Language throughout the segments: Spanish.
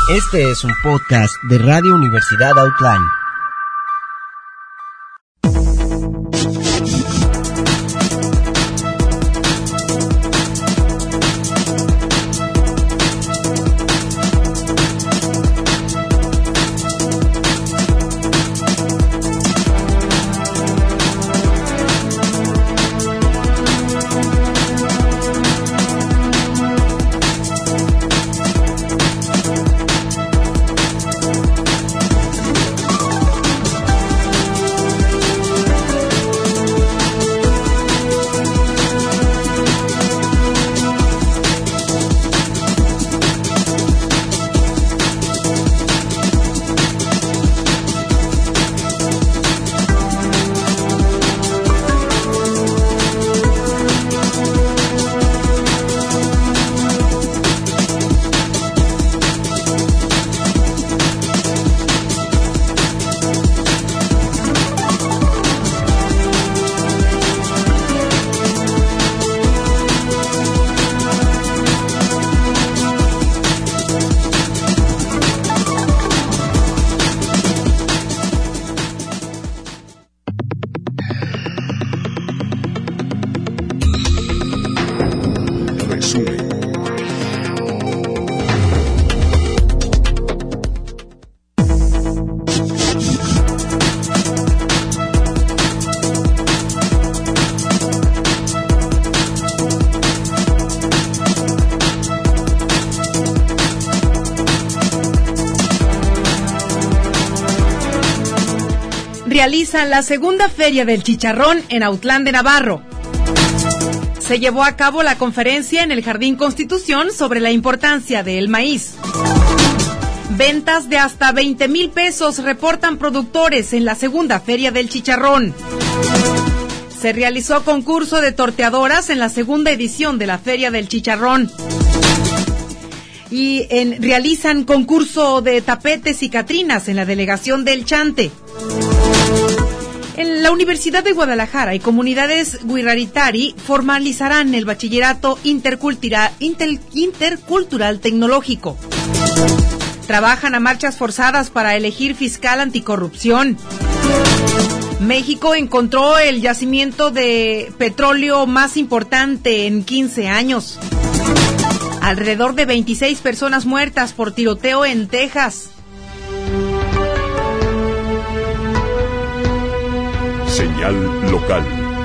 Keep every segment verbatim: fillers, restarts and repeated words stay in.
Este es un podcast de Radio Universidad Outline. Realizan la segunda Feria del Chicharrón en Autlán de Navarro. Se llevó a cabo la conferencia en el Jardín Constitución sobre la importancia del maíz. Ventas de hasta veinte mil pesos reportan productores en la segunda Feria del Chicharrón. Se realizó concurso de torteadoras en la segunda edición de la Feria del Chicharrón. Y en, realizan concurso de tapetes y catrinas en la delegación del Chante. En la Universidad de Guadalajara y comunidades Guiraritari formalizarán el bachillerato intercultural, inter, intercultural tecnológico. Trabajan a marchas forzadas para elegir fiscal anticorrupción. México encontró el yacimiento de petróleo más importante en quince años. Alrededor de veintiséis personas muertas por tiroteo en Texas. Señal local.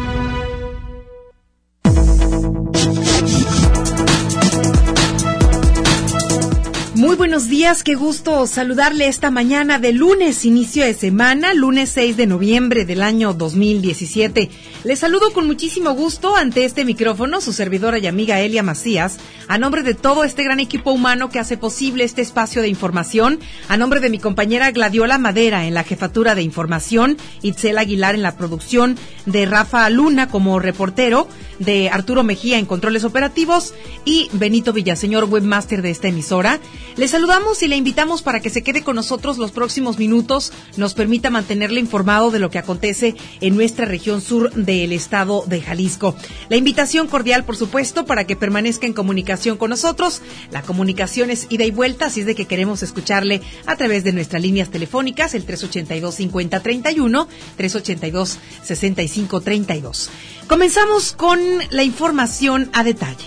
Muy buenos días, qué gusto saludarle esta mañana de lunes, inicio de semana, lunes seis de noviembre del año dos mil diecisiete. Les saludo con muchísimo gusto ante este micrófono, su servidora y amiga Elia Macías, a nombre de todo este gran equipo humano que hace posible este espacio de información, a nombre de mi compañera Gladiola Madera en la jefatura de información, Itzel Aguilar en la producción, de Rafa Luna como reportero, de Arturo Mejía en controles operativos y Benito Villaseñor, webmaster de esta emisora. Les saludamos y le invitamos para que se quede con nosotros los próximos minutos, nos permita mantenerle informado de lo que acontece en nuestra región sur del estado de Jalisco. La invitación cordial, por supuesto, para que permanezca en comunicación con nosotros. La comunicación es ida y vuelta, así es de que queremos escucharle a través de nuestras líneas telefónicas, el tres ochenta y dos, cincuenta, treinta y uno, tres ochenta y dos, sesenta y cinco, treinta y dos. Comenzamos con la información a detalle.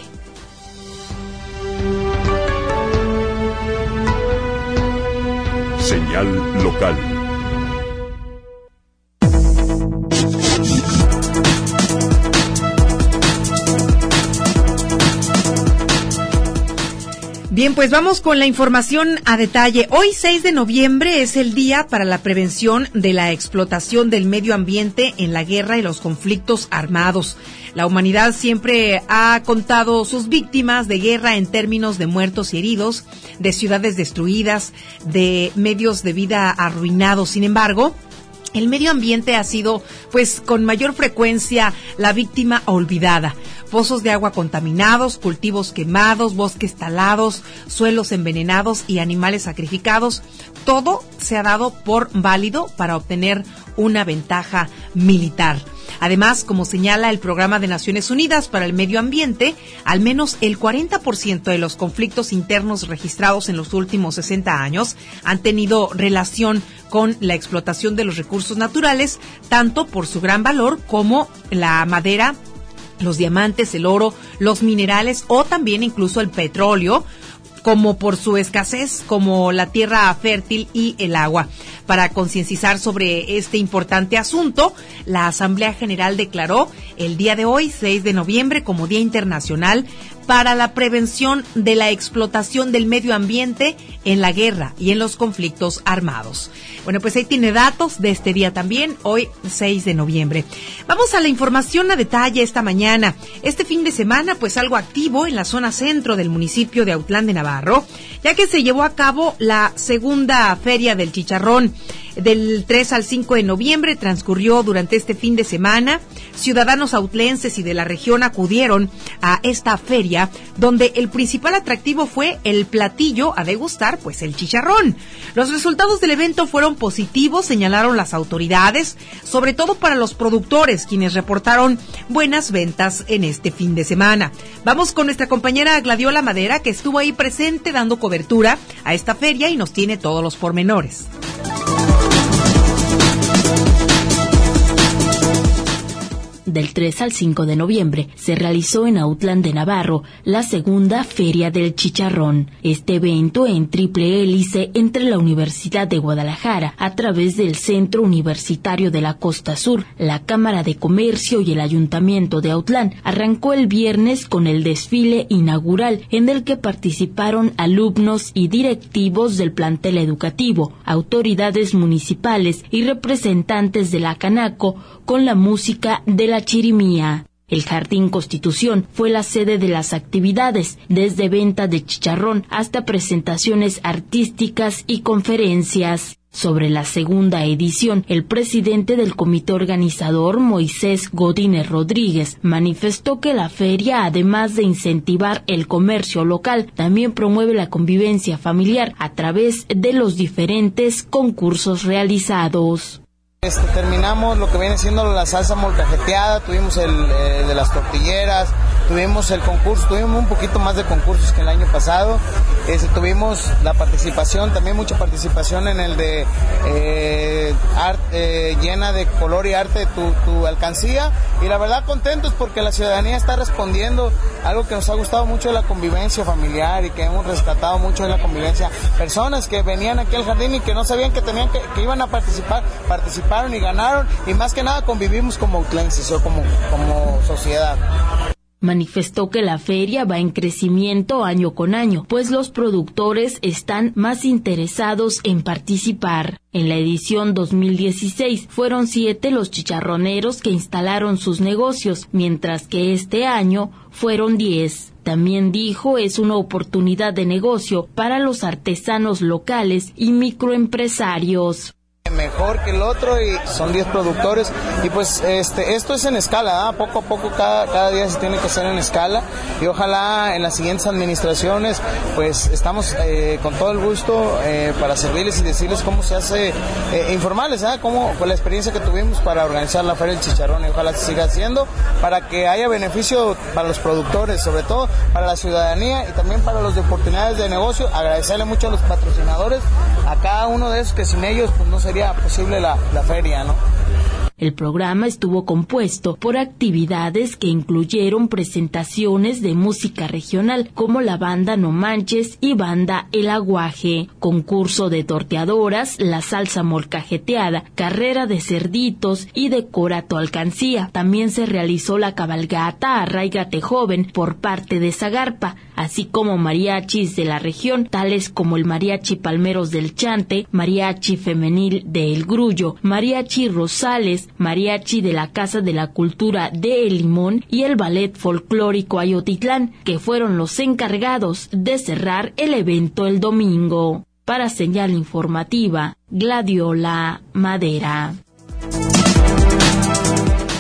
Señal local. Bien, pues vamos con la información a detalle. Hoy, seis de noviembre, es el día para la prevención de la explotación del medio ambiente en la guerra y los conflictos armados. La humanidad siempre ha contado sus víctimas de guerra en términos de muertos y heridos, de ciudades destruidas, de medios de vida arruinados. Sin embargo, el medio ambiente ha sido, pues, con mayor frecuencia la víctima olvidada. Pozos de agua contaminados, cultivos quemados, bosques talados, suelos envenenados y animales sacrificados. Todo se ha dado por válido para obtener una ventaja militar. Además, como señala el Programa de Naciones Unidas para el Medio Ambiente, al menos el cuarenta por ciento de los conflictos internos registrados en los últimos sesenta años han tenido relación con la explotación de los recursos naturales, tanto por su gran valor como la madera, los diamantes, el oro, los minerales o también incluso el petróleo, como por su escasez, como la tierra fértil y el agua. Para concienciar sobre este importante asunto, la Asamblea General declaró el día de hoy, seis de noviembre, como Día Internacional para la Prevención de la Explotación del Medio Ambiente en la guerra y en los conflictos armados. Bueno, pues ahí tiene datos de este día también, hoy seis de noviembre. Vamos a la información a detalle esta mañana. Este fin de semana, pues algo activo en la zona centro del municipio de Autlán de Navarro, ya que se llevó a cabo la segunda Feria del Chicharrón. Del tres al cinco de noviembre transcurrió durante este fin de semana. Ciudadanos autlenses y de la región acudieron a esta feria, donde el principal atractivo fue el platillo a degustar, pues el chicharrón. Los resultados del evento fueron positivos, señalaron las autoridades, sobre todo para los productores, quienes reportaron buenas ventas en este fin de semana. Vamos con nuestra compañera Gladiola Madera, que estuvo ahí presente dando cobertura a esta feria y nos tiene todos los pormenores. Del tres al cinco de noviembre se realizó en Autlán de Navarro la segunda Feria del Chicharrón. Este evento en triple hélice entre la Universidad de Guadalajara a través del Centro Universitario de la Costa Sur, la Cámara de Comercio y el Ayuntamiento de Autlán arrancó el viernes con el desfile inaugural en el que participaron alumnos y directivos del plantel educativo, autoridades municipales y representantes de la Canaco con la música de la chirimía. El Jardín Constitución fue la sede de las actividades, desde venta de chicharrón hasta presentaciones artísticas y conferencias. Sobre la segunda edición, el presidente del comité organizador, Moisés Godínez Rodríguez, manifestó que la feria, además de incentivar el comercio local, también promueve la convivencia familiar a través de los diferentes concursos realizados. Este, terminamos lo que viene siendo la salsa molcajeteada, tuvimos el eh, de las tortilleras, tuvimos el concurso, tuvimos un poquito más de concursos que el año pasado, este, tuvimos la participación, también mucha participación en el de eh, art, eh, llena de color y arte de tu, tu alcancía, y la verdad contentos porque la ciudadanía está respondiendo algo que nos ha gustado mucho de la convivencia familiar y que hemos rescatado mucho de la convivencia, personas que venían aquí al jardín y que no sabían que tenían que, que iban a participar, participaron y ganaron, y más que nada convivimos como autlenses o como, como sociedad. Manifestó que la feria va en crecimiento año con año, pues los productores están más interesados en participar. En la edición dos mil dieciséis fueron siete los chicharroneros que instalaron sus negocios, mientras que este año fueron diez. También dijo es una oportunidad de negocio para los artesanos locales y microempresarios. Mejor que el otro, y son diez productores, y pues este esto es en escala, ¿eh? Poco a poco cada, cada día se tiene que hacer en escala, y ojalá en las siguientes administraciones pues estamos eh, con todo el gusto eh, para servirles y decirles cómo se hace, eh, informarles, ¿eh? Cómo fue la experiencia que tuvimos para organizar la Feria del Chicharrón, y ojalá se siga haciendo para que haya beneficio para los productores, sobre todo para la ciudadanía y también para los de oportunidades de negocio. Agradecerle mucho a los patrocinadores, a cada uno de esos, que sin ellos pues no sería posible la, la feria, ¿no? El programa estuvo compuesto por actividades que incluyeron presentaciones de música regional como la banda No Manches y banda El Aguaje, concurso de torteadoras, la salsa molcajeteada, carrera de cerditos y decora tu alcancía. También se realizó la cabalgata Arráigate Joven por parte de Zagarpa, así como mariachis de la región, tales como el Mariachi Palmeros del Chante, Mariachi Femenil de El Grullo, Mariachi Rosales, Mariachi de la Casa de la Cultura de El Limón y el Ballet Folclórico Ayotitlán, que fueron los encargados de cerrar el evento el domingo. Para Señal Informativa, Gladiola Madera.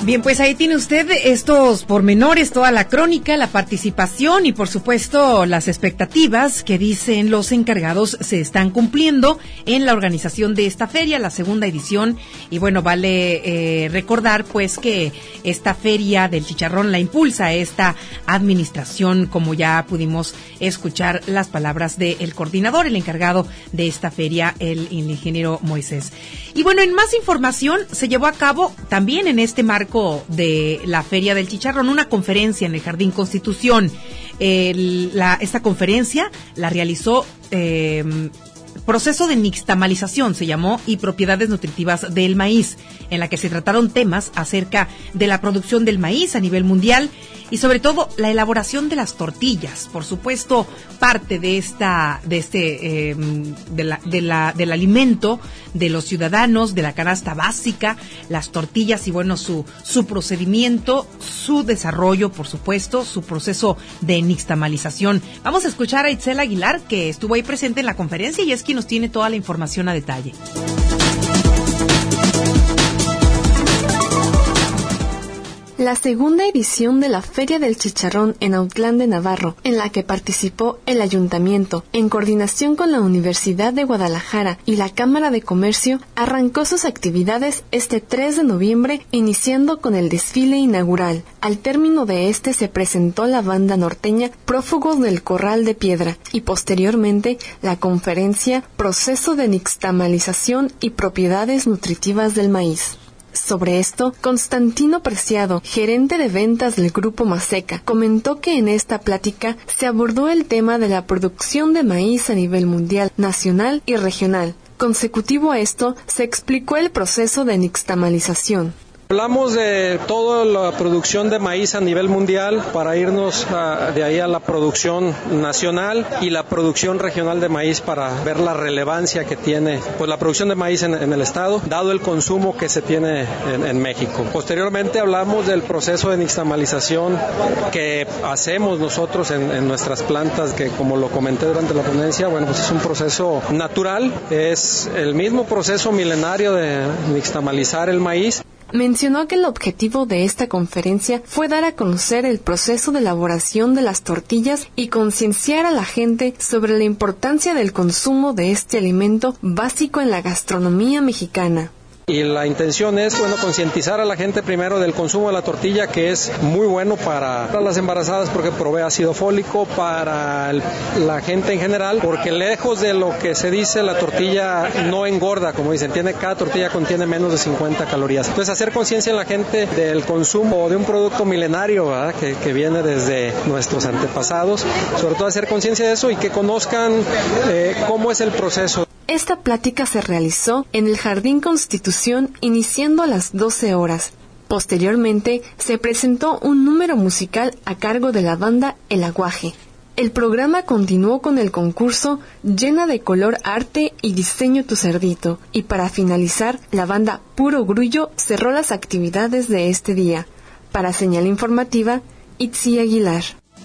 Bien, pues ahí tiene usted estos pormenores, toda la crónica, la participación y por supuesto las expectativas que dicen los encargados se están cumpliendo en la organización de esta feria, la segunda edición. Y bueno, vale eh, recordar pues que esta feria del chicharrón la impulsa esta administración, como ya pudimos escuchar las palabras del coordinador, el encargado de esta feria, el ingeniero Moisés. Y bueno, en más información, se llevó a cabo también en este marco de la Feria del Chicharrón una conferencia en el Jardín Constitución. El, la, esta conferencia la realizó eh, Proceso de Nixtamalización, se llamó, y Propiedades Nutritivas del Maíz, en la que se trataron temas acerca de la producción del maíz a nivel mundial y sobre todo la elaboración de las tortillas. Por supuesto, parte de esta, de este, eh, de la, de la, del alimento de los ciudadanos, de la canasta básica, las tortillas y bueno, su, su procedimiento, su desarrollo, por supuesto, su proceso de nixtamalización. Vamos a escuchar a Itzel Aguilar, que estuvo ahí presente en la conferencia y es quien nos tiene toda la información a detalle. La segunda edición de la Feria del Chicharrón en Autlán de Navarro, en la que participó el Ayuntamiento, en coordinación con la Universidad de Guadalajara y la Cámara de Comercio, arrancó sus actividades este tres de noviembre, iniciando con el desfile inaugural. Al término de este se presentó la banda norteña Prófugos del Corral de Piedra y posteriormente la conferencia Proceso de Nixtamalización y Propiedades Nutritivas del Maíz. Sobre esto, Constantino Preciado, gerente de ventas del Grupo Maseca, comentó que en esta plática se abordó el tema de la producción de maíz a nivel mundial, nacional y regional. Consecutivo a esto, se explicó el proceso de nixtamalización. Hablamos de toda la producción de maíz a nivel mundial para irnos a, de ahí a la producción nacional y la producción regional de maíz para ver la relevancia que tiene pues la producción de maíz en, en el estado, dado el consumo que se tiene en, en México. Posteriormente hablamos del proceso de nixtamalización que hacemos nosotros en, en nuestras plantas, que como lo comenté durante la ponencia, bueno, pues es un proceso natural, es el mismo proceso milenario de nixtamalizar el maíz. Mencionó que el objetivo de esta conferencia fue dar a conocer el proceso de elaboración de las tortillas y concienciar a la gente sobre la importancia del consumo de este alimento básico en la gastronomía mexicana. Y la intención es, bueno, concientizar a la gente primero del consumo de la tortilla, que es muy bueno para, para las embarazadas porque provee ácido fólico, para el, la gente en general, porque lejos de lo que se dice, la tortilla no engorda, como dicen, tiene, cada tortilla contiene menos de cincuenta calorías. Entonces, hacer conciencia en la gente del consumo de un producto milenario, ¿verdad? Que, que viene desde nuestros antepasados, sobre todo hacer conciencia de eso y que conozcan eh, cómo es el proceso. Esta plática se realizó en el Jardín Constitución iniciando a las doce horas. Posteriormente, se presentó un número musical a cargo de la banda El Aguaje. El programa continuó con el concurso Llena de Color Arte y Diseño tu Cerdito. Y para finalizar, la banda Puro Grullo cerró las actividades de este día. Para Señal Informativa, Itzi Aguilar.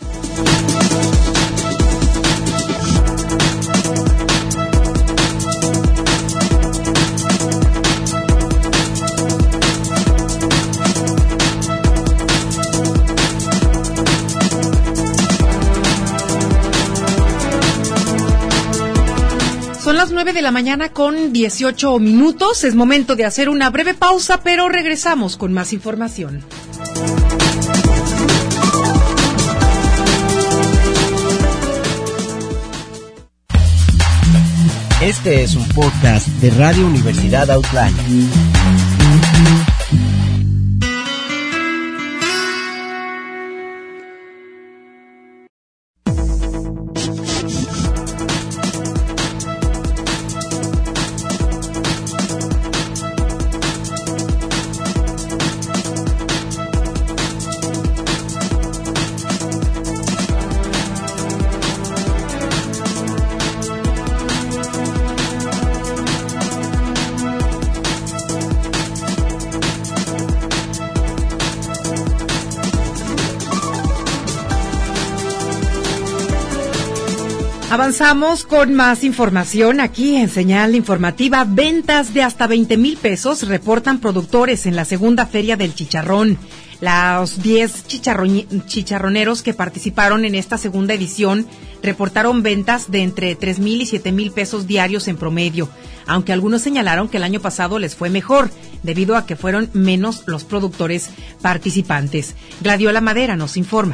Son las nueve de la mañana con dieciocho minutos. Es momento de hacer una breve pausa, pero regresamos con más información. Este es un podcast de Radio Universidad Autlán. Avanzamos con más información aquí en Señal Informativa. Ventas de hasta veinte mil pesos reportan productores en la segunda Feria del Chicharrón. Los diez chicharron- chicharroneros que participaron en esta segunda edición reportaron ventas de entre tres mil y siete mil pesos diarios en promedio, aunque algunos señalaron que el año pasado les fue mejor, debido a que fueron menos los productores participantes. Gladiola Madera nos informa.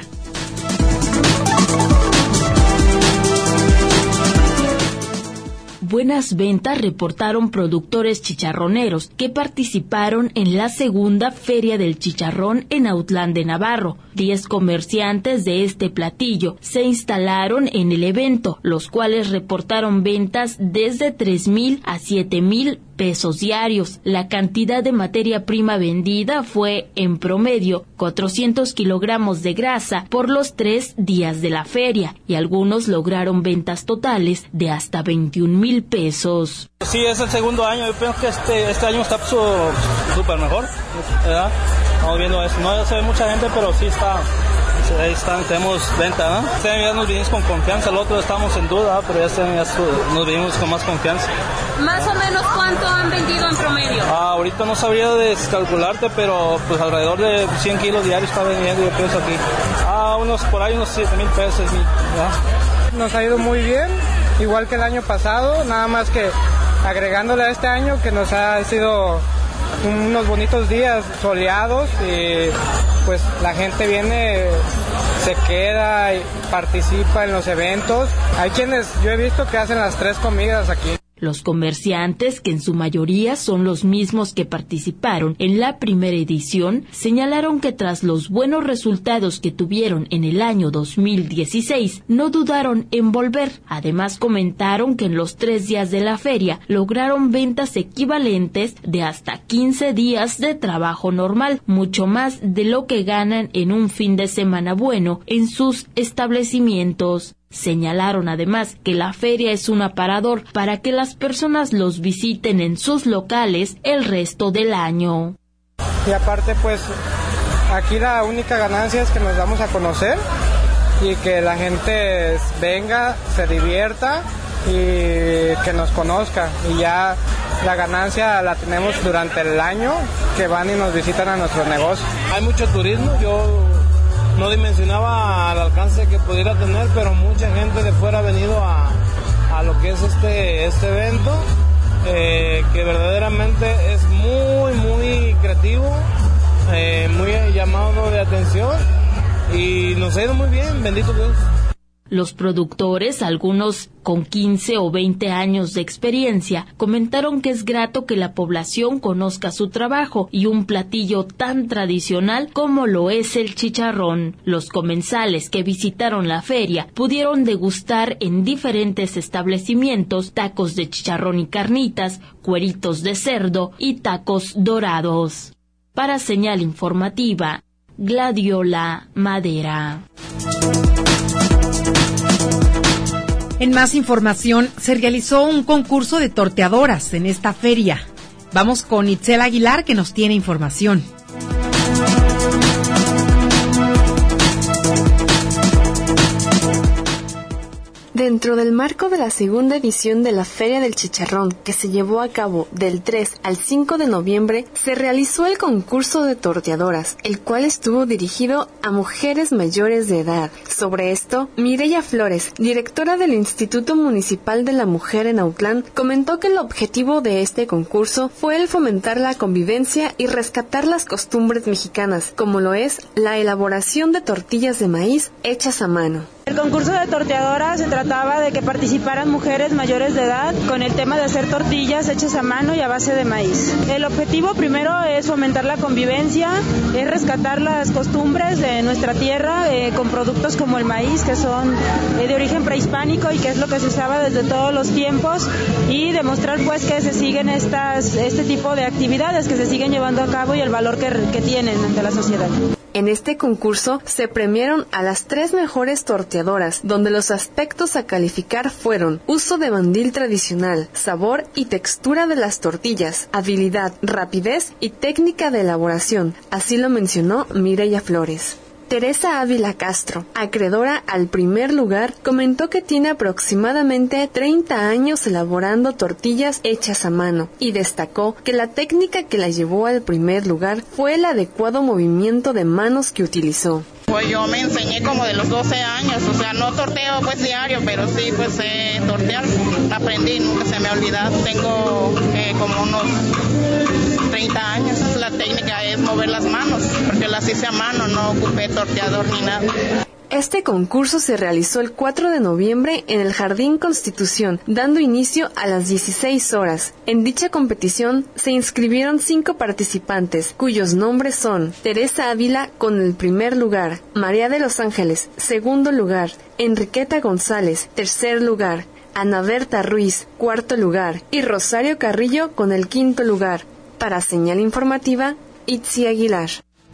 Buenas ventas reportaron productores chicharroneros que participaron en la segunda Feria del Chicharrón en Autlán de Navarro. Diez comerciantes de este platillo se instalaron en el evento, los cuales reportaron ventas desde tres mil a siete mil pesos diarios. La cantidad de materia prima vendida fue, en promedio, cuatrocientos kilogramos de grasa por los tres días de la feria, y algunos lograron ventas totales de hasta veintiún mil pesos. Sí, es el segundo año. Yo pienso que este, este año está súper mejor, ¿verdad? Estamos viendo eso. No se ve mucha gente, pero sí está. Ahí están, tenemos venta, ¿no? Este año ya nos vinimos con confianza, el otro estamos en duda, pero este año ya nos vinimos con más confianza. ¿Más o menos cuánto han vendido en promedio? Ah, ahorita no sabría descalcularte, pero pues alrededor de cien kilos diarios está vendiendo, yo pienso aquí. Ah, unos por ahí unos siete mil pesos, ¿ya? Nos ha ido muy bien, igual que el año pasado, nada más que agregándole a este año que nos ha sido unos bonitos días soleados y pues la gente viene, se queda y participa en los eventos. Hay quienes yo he visto que hacen las tres comidas aquí. Los comerciantes, que en su mayoría son los mismos que participaron en la primera edición, señalaron que tras los buenos resultados que tuvieron en el año dos mil dieciséis, no dudaron en volver. Además, comentaron que en los tres días de la feria lograron ventas equivalentes de hasta quince días de trabajo normal, mucho más de lo que ganan en un fin de semana bueno en sus establecimientos. Señalaron además que la feria es un aparador para que las personas los visiten en sus locales el resto del año. Y aparte, pues, aquí la única ganancia es que nos damos a conocer y que la gente venga, se divierta y que nos conozca. Y ya la ganancia la tenemos durante el año, que van y nos visitan a nuestros negocios. Hay mucho turismo, yo no dimensionaba al alcance que pudiera tener, pero mucha gente de fuera ha venido a, a lo que es este, este evento, eh, que verdaderamente es muy, muy creativo, eh, muy llamado de atención y nos ha ido muy bien, bendito Dios. Los productores, algunos con quince o veinte años de experiencia, comentaron que es grato que la población conozca su trabajo y un platillo tan tradicional como lo es el chicharrón. Los comensales que visitaron la feria pudieron degustar en diferentes establecimientos tacos de chicharrón y carnitas, cueritos de cerdo y tacos dorados. Para Señal Informativa, Gladiola Madera. En más información, se realizó un concurso de torteadoras en esta feria. Vamos con Itzel Aguilar, que nos tiene información. Dentro del marco de la segunda edición de la Feria del Chicharrón, que se llevó a cabo del tres al cinco de noviembre, se realizó el concurso de torteadoras, el cual estuvo dirigido a mujeres mayores de edad. Sobre esto, Mireya Flores, directora del Instituto Municipal de la Mujer en Autlán, comentó que el objetivo de este concurso fue el fomentar la convivencia y rescatar las costumbres mexicanas, como lo es la elaboración de tortillas de maíz hechas a mano. El concurso de torteadoras se trataba de que participaran mujeres mayores de edad con el tema de hacer tortillas hechas a mano y a base de maíz. El objetivo primero es fomentar la convivencia, es rescatar las costumbres de nuestra tierra eh, con productos como el maíz, que son eh, de origen prehispánico y que es lo que se usaba desde todos los tiempos, y demostrar pues que se siguen estas, este tipo de actividades, que se siguen llevando a cabo y el valor que, que tienen ante la sociedad. En este concurso se premiaron a las tres mejores torteadoras, donde los aspectos a calificar fueron uso de mandil tradicional, sabor y textura de las tortillas, habilidad, rapidez y técnica de elaboración. Así lo mencionó Mireya Flores. Teresa Ávila Castro, acreedora al primer lugar, comentó que tiene aproximadamente treinta años elaborando tortillas hechas a mano y destacó que la técnica que la llevó al primer lugar fue el adecuado movimiento de manos que utilizó. Pues yo me enseñé como de los doce años, o sea, no torteo pues diario, pero sí pues eh, tortear, aprendí, nunca se me ha olvidado. Tengo eh, como unos treinta años, la técnica es mover las manos, porque las hice a mano, no ocupé torteador ni nada. Este concurso se realizó el cuatro de noviembre en el Jardín Constitución, dando inicio a las dieciséis horas. En dicha competición se inscribieron cinco participantes, cuyos nombres son Teresa Ávila con el primer lugar, María de los Ángeles, segundo lugar, Enriqueta González, tercer lugar, Ana Berta Ruiz, cuarto lugar, y Rosario Carrillo con el quinto lugar. Para Señal Informativa, Itzi Aguilar.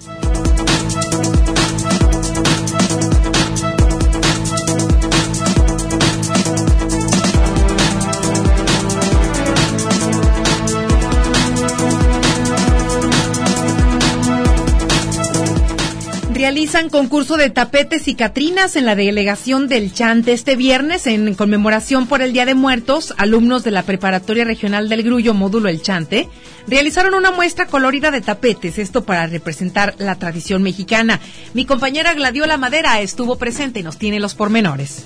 Realizan concurso de tapetes y catrinas en la delegación del Chante este viernes en conmemoración por el Día de Muertos. Alumnos de la Preparatoria Regional del Grullo, módulo El Chante, realizaron una muestra colorida de tapetes, esto para representar la tradición mexicana. Mi compañera Gladiola Madera estuvo presente y nos tiene los pormenores.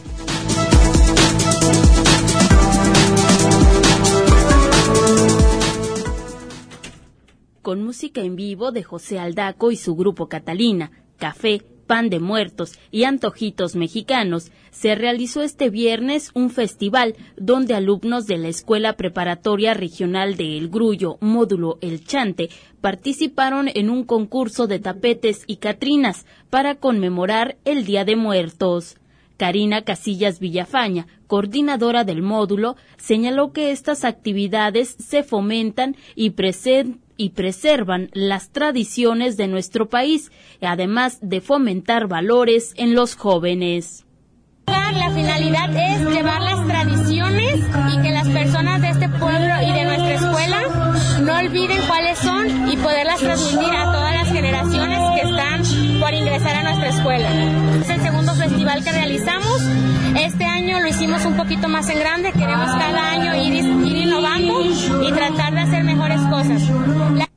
Con música en vivo de José Aldaco y su grupo Catalina, café, pan de muertos y antojitos mexicanos, se realizó este viernes un festival donde alumnos de la Escuela Preparatoria Regional de El Grullo, módulo El Chante, participaron en un concurso de tapetes y catrinas para conmemorar el Día de Muertos. Karina Casillas Villafaña, coordinadora del módulo, señaló que estas actividades se fomentan y presentan y preservan las tradiciones de nuestro país, además de fomentar valores en los jóvenes. La finalidad es llevar las tradiciones y que las personas de este pueblo y de nuestra escuela no olviden cuáles son y poderlas transmitir a todas las generaciones que están por ingresar a nuestra escuela. Es el segundo festival que realizamos. Este año lo hicimos un poquito más en grande. Queremos cada año ir, ir innovando y tratar de hacer mejores cosas. La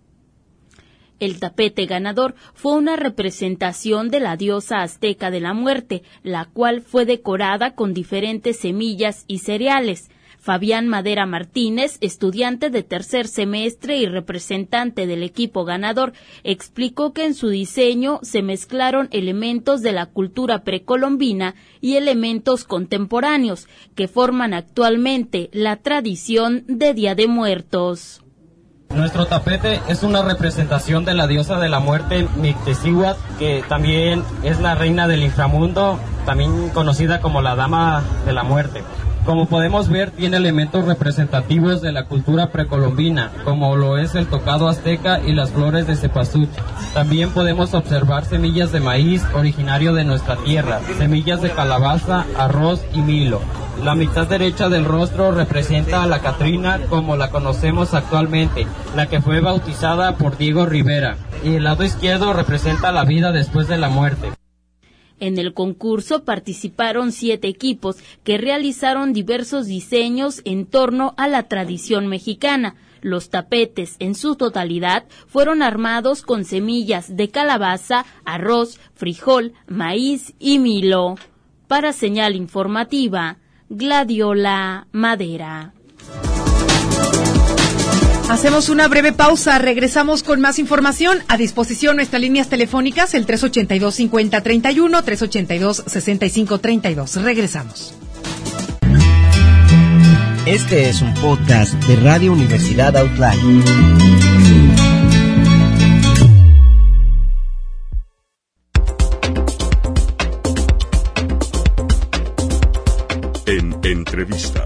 El tapete ganador fue una representación de la diosa azteca de la muerte, la cual fue decorada con diferentes semillas y cereales. Fabián Madera Martínez, estudiante de tercer semestre y representante del equipo ganador, explicó que en su diseño se mezclaron elementos de la cultura precolombina y elementos contemporáneos que forman actualmente la tradición de Día de Muertos. Nuestro tapete es una representación de la diosa de la muerte Mictezíhuatl, que también es la reina del inframundo, también conocida como la dama de la muerte. Como podemos ver, tiene elementos representativos de la cultura precolombina, como lo es el tocado azteca y las flores de cempasúchil. También podemos observar semillas de maíz originario de nuestra tierra, semillas de calabaza, arroz y milo. La mitad derecha del rostro representa a la Catrina como la conocemos actualmente, la que fue bautizada por Diego Rivera, y el lado izquierdo representa la vida después de la muerte. En el concurso participaron siete equipos que realizaron diversos diseños en torno a la tradición mexicana. Los tapetes, en su totalidad, fueron armados con semillas de calabaza, arroz, frijol, maíz y milo. Para Señal Informativa, Gladiola Madera. Hacemos una breve pausa, regresamos con más información. A disposición nuestras líneas telefónicas, el tres ochenta y dos, cincuenta, treinta y uno, tres ochenta y dos, sesenta y cinco, treinta y dos. Regresamos. Este es un podcast de Radio Universidad Outline. En entrevista.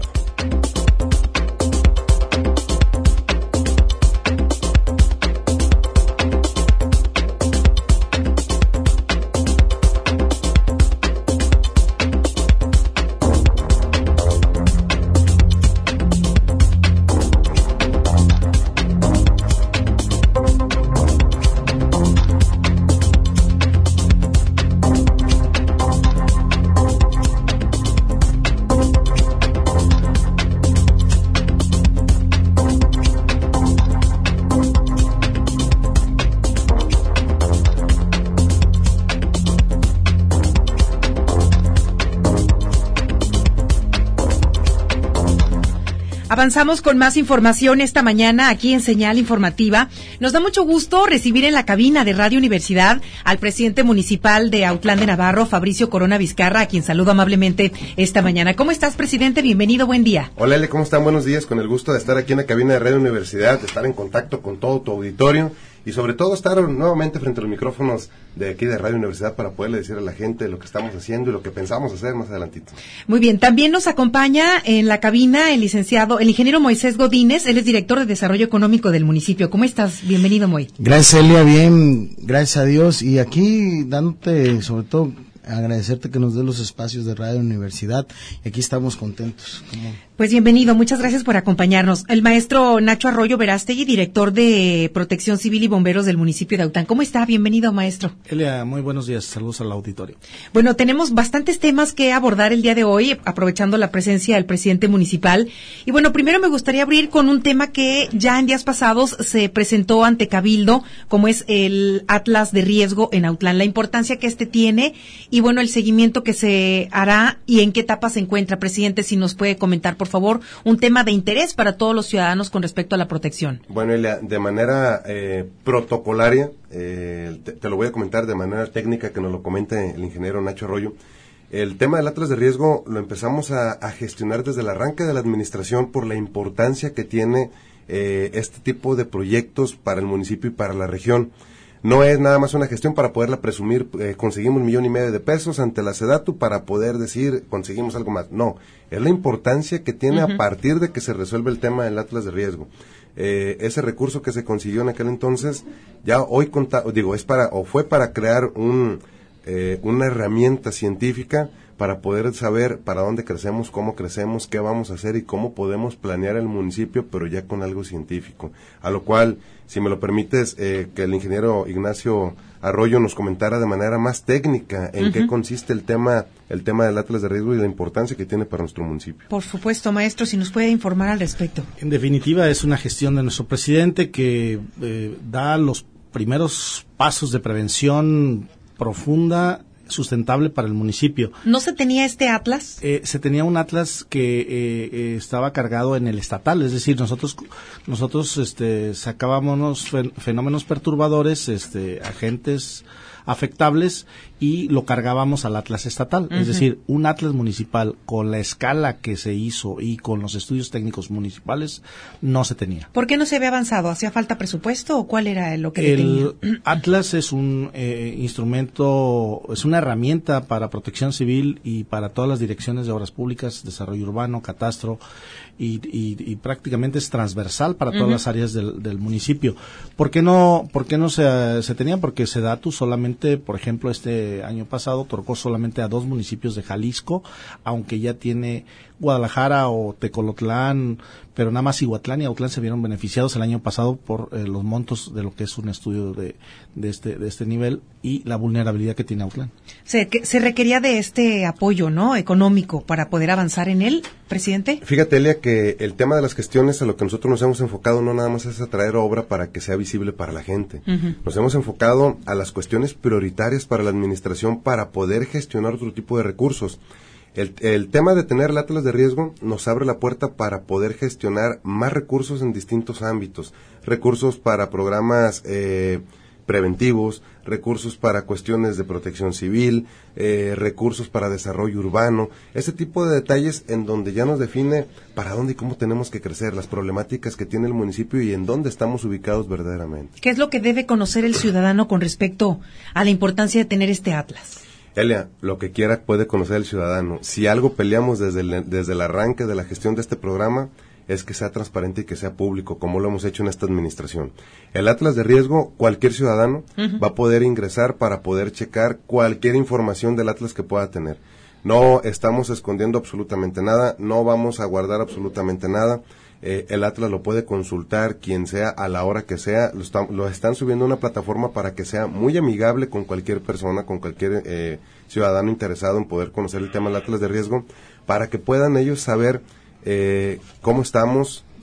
Avanzamos con más información esta mañana aquí en Señal Informativa. Nos da mucho gusto recibir en la cabina de Radio Universidad al presidente municipal de Autlán de Navarro, Fabricio Corona Vizcarra, a quien saludo amablemente esta mañana. ¿Cómo estás, presidente? Bienvenido, buen día. Hola, Ele, ¿cómo están? Buenos días, con el gusto de estar aquí en la cabina de Radio Universidad, de estar en contacto con todo tu auditorio y sobre todo estar nuevamente frente a los micrófonos de aquí de Radio Universidad para poderle decir a la gente lo que estamos haciendo y lo que pensamos hacer más adelantito. Muy bien, también nos acompaña en la cabina el licenciado, el ingeniero Moisés Godínez, él es director de Desarrollo Económico del municipio. ¿Cómo estás? Bienvenido, Moy. Gracias, Elia, bien, gracias a Dios, y aquí dándote, sobre todo, agradecerte que nos dé los espacios de Radio Universidad, y aquí estamos contentos. ¿Cómo? Pues bienvenido, muchas gracias por acompañarnos. El maestro Nacho Arroyo Verástegui, director de Protección Civil y Bomberos del municipio de Autlán. ¿Cómo está? Bienvenido, maestro. Elia, muy buenos días, saludos al auditorio. Bueno, tenemos bastantes temas que abordar el día de hoy, aprovechando la presencia del presidente municipal. Y bueno, primero me gustaría abrir con un tema que ya en días pasados se presentó ante Cabildo, como es el Atlas de Riesgo en Autlán, la importancia que este tiene y bueno, el seguimiento que se hará y en qué etapa se encuentra. Presidente, si nos puede comentar, por favor, un tema de interés para todos los ciudadanos con respecto a la protección. Bueno, Elia, de manera eh, protocolaria, eh, te, te lo voy a comentar de manera técnica que nos lo comente el ingeniero Nacho Arroyo. El tema del Atlas de Riesgo lo empezamos a, a gestionar desde el arranque de la administración por la importancia que tiene eh, este tipo de proyectos para el municipio y para la región. No es nada más una gestión para poderla presumir, eh, conseguimos un millón y medio de pesos ante la SEDATU para poder decir, conseguimos algo más. No, es la importancia que tiene uh-huh. a partir de que se resuelve el tema del Atlas de Riesgo. Eh, ese recurso que se consiguió en aquel entonces, ya hoy, conta, digo, es para, o fue para crear un, eh, una herramienta científica para poder saber para dónde crecemos, cómo crecemos, qué vamos a hacer y cómo podemos planear el municipio, pero ya con algo científico. A lo cual, si me lo permites, eh, que el ingeniero Ignacio Arroyo nos comentara de manera más técnica en uh-huh. qué consiste el tema el tema del Atlas de Riesgo y la importancia que tiene para nuestro municipio. Por supuesto, maestro, si nos puede informar al respecto. En definitiva, es una gestión de nuestro presidente que eh, da los primeros pasos de prevención profunda, sustentable para el municipio. ¿No se tenía este atlas? Eh, se tenía un atlas que eh, eh, estaba cargado en el estatal, es decir, nosotros nosotros este, sacábamos fen- fenómenos perturbadores, este, agentes afectables y lo cargábamos al atlas estatal, uh-huh. es decir, un atlas municipal con la escala que se hizo y con los estudios técnicos municipales no se tenía. ¿Por qué no se había avanzado? ¿Hacía falta presupuesto o cuál era lo que el tenía? Atlas es un eh, instrumento, es una herramienta para protección civil y para todas las direcciones de obras públicas, desarrollo urbano, catastro y, y, y prácticamente es transversal para todas uh-huh. las áreas del, del municipio. ¿Por qué no, por qué no se, se tenía? Porque SEDATU solamente, por ejemplo, este año pasado otorgó solamente a dos municipios de Jalisco, aunque ya tiene Guadalajara o Tecolotlán, pero nada más Iguatlán y Autlán se vieron beneficiados el año pasado por eh, los montos de lo que es un estudio de, de este de este nivel y la vulnerabilidad que tiene Autlán. Se, que, se requería de este apoyo, ¿no?, económico para poder avanzar en él, presidente. Fíjate, Elia, que el tema de las gestiones a lo que nosotros nos hemos enfocado no nada más es a traer obra para que sea visible para la gente. Uh-huh. Nos hemos enfocado a las cuestiones prioritarias para la administración para poder gestionar otro tipo de recursos. El, el tema de tener el Atlas de Riesgo nos abre la puerta para poder gestionar más recursos en distintos ámbitos. Recursos para programas eh, preventivos, recursos para cuestiones de protección civil, eh, recursos para desarrollo urbano, ese tipo de detalles en donde ya nos define para dónde y cómo tenemos que crecer, las problemáticas que tiene el municipio y en dónde estamos ubicados verdaderamente. ¿Qué es lo que debe conocer el ciudadano con respecto a la importancia de tener este Atlas? Elia, lo que quiera puede conocer el ciudadano. Si algo peleamos desde el, desde el arranque de la gestión de este programa, es que sea transparente y que sea público, como lo hemos hecho en esta administración. El Atlas de Riesgo, cualquier ciudadano uh-huh. va a poder ingresar para poder checar cualquier información del Atlas que pueda tener. No estamos escondiendo absolutamente nada, no vamos a guardar absolutamente nada. Eh, el Atlas lo puede consultar quien sea a la hora que sea, lo, está, lo están subiendo a una plataforma para que sea muy amigable con cualquier persona, con cualquier eh, ciudadano interesado en poder conocer el tema del Atlas de Riesgo, para que puedan ellos saber eh, cómo estamos,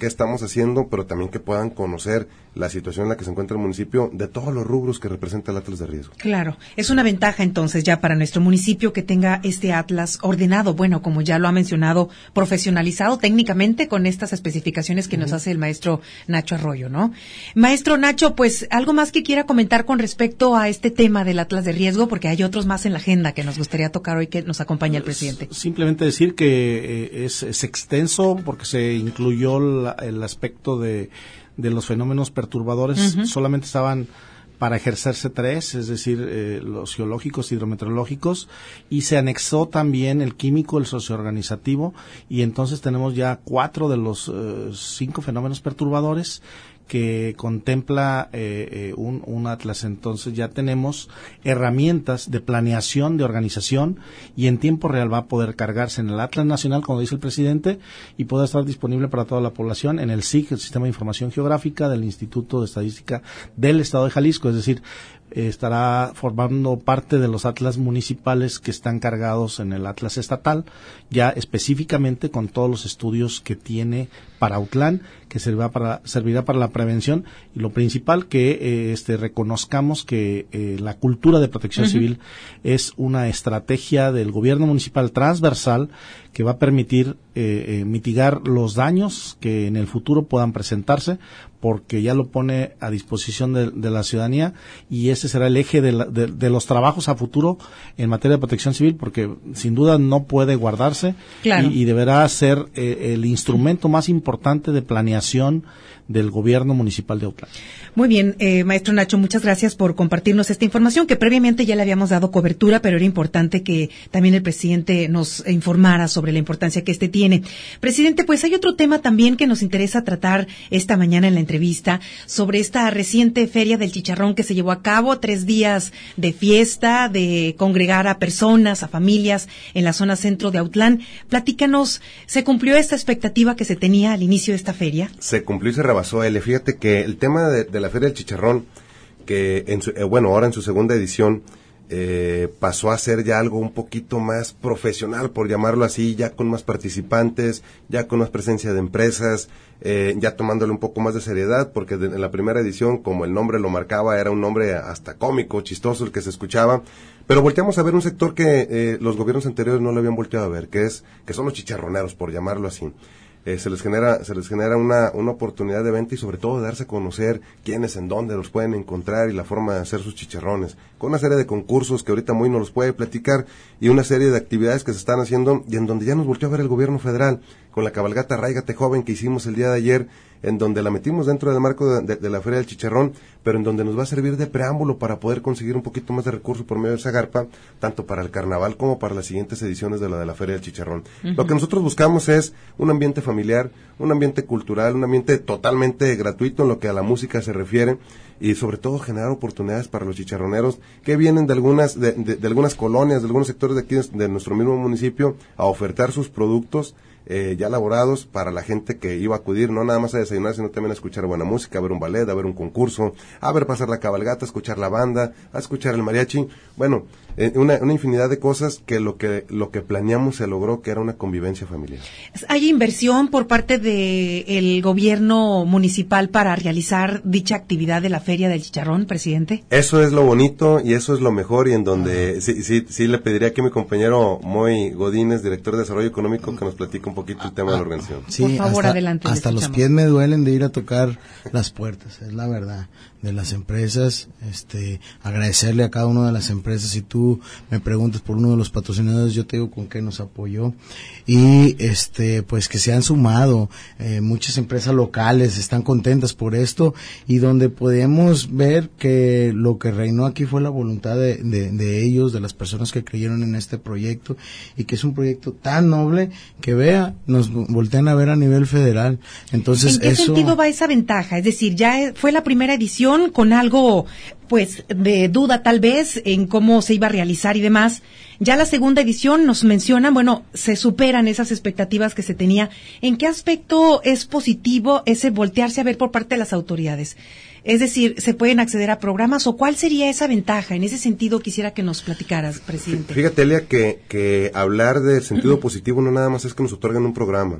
qué estamos haciendo, pero también que puedan conocer la situación en la que se encuentra el municipio de todos los rubros que representa el Atlas de Riesgo. Claro, es una ventaja entonces ya para nuestro municipio que tenga este Atlas ordenado, bueno, como ya lo ha mencionado, profesionalizado técnicamente con estas especificaciones que uh-huh. nos hace el maestro Nacho Arroyo, ¿no? Maestro Nacho, pues algo más que quiera comentar con respecto a este tema del Atlas de Riesgo, porque hay otros más en la agenda que nos gustaría tocar hoy que nos acompaña el presidente. Simplemente decir que eh, es, es extenso porque se incluyó la, el aspecto de de los fenómenos perturbadores. Uh-huh. Solamente estaban para ejercerse tres, es decir, eh, los geológicos, hidrometeorológicos, y se anexó también el químico, el socioorganizativo, y entonces tenemos ya cuatro de los eh, cinco fenómenos perturbadores que contempla eh, eh, un, un atlas. Entonces ya tenemos herramientas de planeación, de organización, y en tiempo real va a poder cargarse en el Atlas Nacional, como dice el presidente, y poder estar disponible para toda la población en el S I G, el Sistema de Información Geográfica del Instituto de Estadística del Estado de Jalisco, es decir, eh, estará formando parte de los atlas municipales que están cargados en el atlas estatal, ya específicamente con todos los estudios que tiene para Autlán, que servirá para, servirá para la prevención, y lo principal que eh, este reconozcamos que eh, la cultura de protección uh-huh. civil es una estrategia del gobierno municipal transversal que va a permitir eh, eh, mitigar los daños que en el futuro puedan presentarse, porque ya lo pone a disposición de, de la ciudadanía, y ese será el eje de, la, de, de los trabajos a futuro en materia de protección civil, porque sin duda no puede guardarse claro. y, y deberá ser eh, el instrumento más importante de planeación del gobierno municipal de Autlán. Muy bien, eh, maestro Nacho, muchas gracias por compartirnos esta información que previamente ya le habíamos dado cobertura, pero era importante que también el presidente nos informara sobre la importancia que este tiene. Presidente, pues hay otro tema también que nos interesa tratar esta mañana en la entrevista, sobre esta reciente Feria del Chicharrón que se llevó a cabo, tres días de fiesta, de congregar a personas, a familias en la zona centro de Autlán. Platícanos, ¿se cumplió esta expectativa que se tenía al inicio de esta feria? Se cumplió y se rebasó, L. Fíjate que el tema de, de la Feria del Chicharrón, que en su, eh, bueno, ahora en su segunda edición, eh, pasó a ser ya algo un poquito más profesional, por llamarlo así, ya con más participantes, ya con más presencia de empresas, eh, ya tomándole un poco más de seriedad, porque de, en la primera edición, como el nombre lo marcaba, era un nombre hasta cómico, chistoso el que se escuchaba, pero volteamos a ver un sector que eh, los gobiernos anteriores no lo habían volteado a ver, que es que son los chicharroneros, por llamarlo así. Eh, se les genera se les genera una, una oportunidad de venta y sobre todo de darse a conocer quiénes, en dónde los pueden encontrar y la forma de hacer sus chicharrones, con una serie de concursos que ahorita muy nos los puede platicar y una serie de actividades que se están haciendo y en donde ya nos volteó a ver el gobierno federal con la cabalgata Arráigate Joven que hicimos el día de ayer, en donde la metimos dentro del marco de, de, de la Feria del Chicharrón, pero en donde nos va a servir de preámbulo para poder conseguir un poquito más de recursos por medio de esa garpa, tanto para el carnaval como para las siguientes ediciones de la de la Feria del Chicharrón. Uh-huh. Lo que nosotros buscamos es un ambiente familiar, un ambiente cultural, un ambiente totalmente gratuito en lo que a la música se refiere, y sobre todo generar oportunidades para los chicharroneros que vienen de algunas de, de, de algunas colonias, de algunos sectores de aquí de, de nuestro mismo municipio a ofertar sus productos eh, ya elaborados para la gente que iba a acudir, no nada más a desayunar, sino también a escuchar buena música, a ver un ballet, a ver un concurso, a ver pasar la cabalgata, a escuchar la banda, a escuchar el mariachi, bueno, eh, una, una infinidad de cosas que lo que lo que planeamos se logró, que era una convivencia familiar. ¿Hay inversión por parte de el gobierno municipal para realizar dicha actividad de la Feria del Chicharrón, presidente? Eso es lo bonito y eso es lo mejor, y en donde sí, sí, sí le pediría aquí a mi compañero Moy Godínez, director de Desarrollo Económico, que nos platique un poquito el tema ah, de la organización. Sí, por favor, hasta, adelante. Hasta los pies me duelen de ir a tocar las puertas, es la verdad, de las empresas, este, agradecerle a cada una de las empresas. Si tú me preguntas por uno de los patrocinadores, yo te digo con qué nos apoyó, y este, pues que se han sumado, eh, muchas empresas locales están contentas por esto, y donde podemos ver que lo que reinó aquí fue la voluntad de, de, de ellos, de las personas que creyeron en este proyecto, y que es un proyecto tan noble que vea, nos voltean a ver a nivel federal. Entonces, ¿en qué eso... sentido va esa ventaja? Es decir, ya fue la primera edición con algo, pues, de duda tal vez en cómo se iba a realizar y demás. Ya la segunda edición nos mencionan, bueno, se superan esas expectativas que se tenía. ¿En qué aspecto es positivo ese voltearse a ver por parte de las autoridades? Es decir, ¿se pueden acceder a programas o cuál sería esa ventaja? En ese sentido quisiera que nos platicaras, presidente. Fíjate, Elia, que, que hablar de sentido positivo no nada más es que nos otorguen un programa.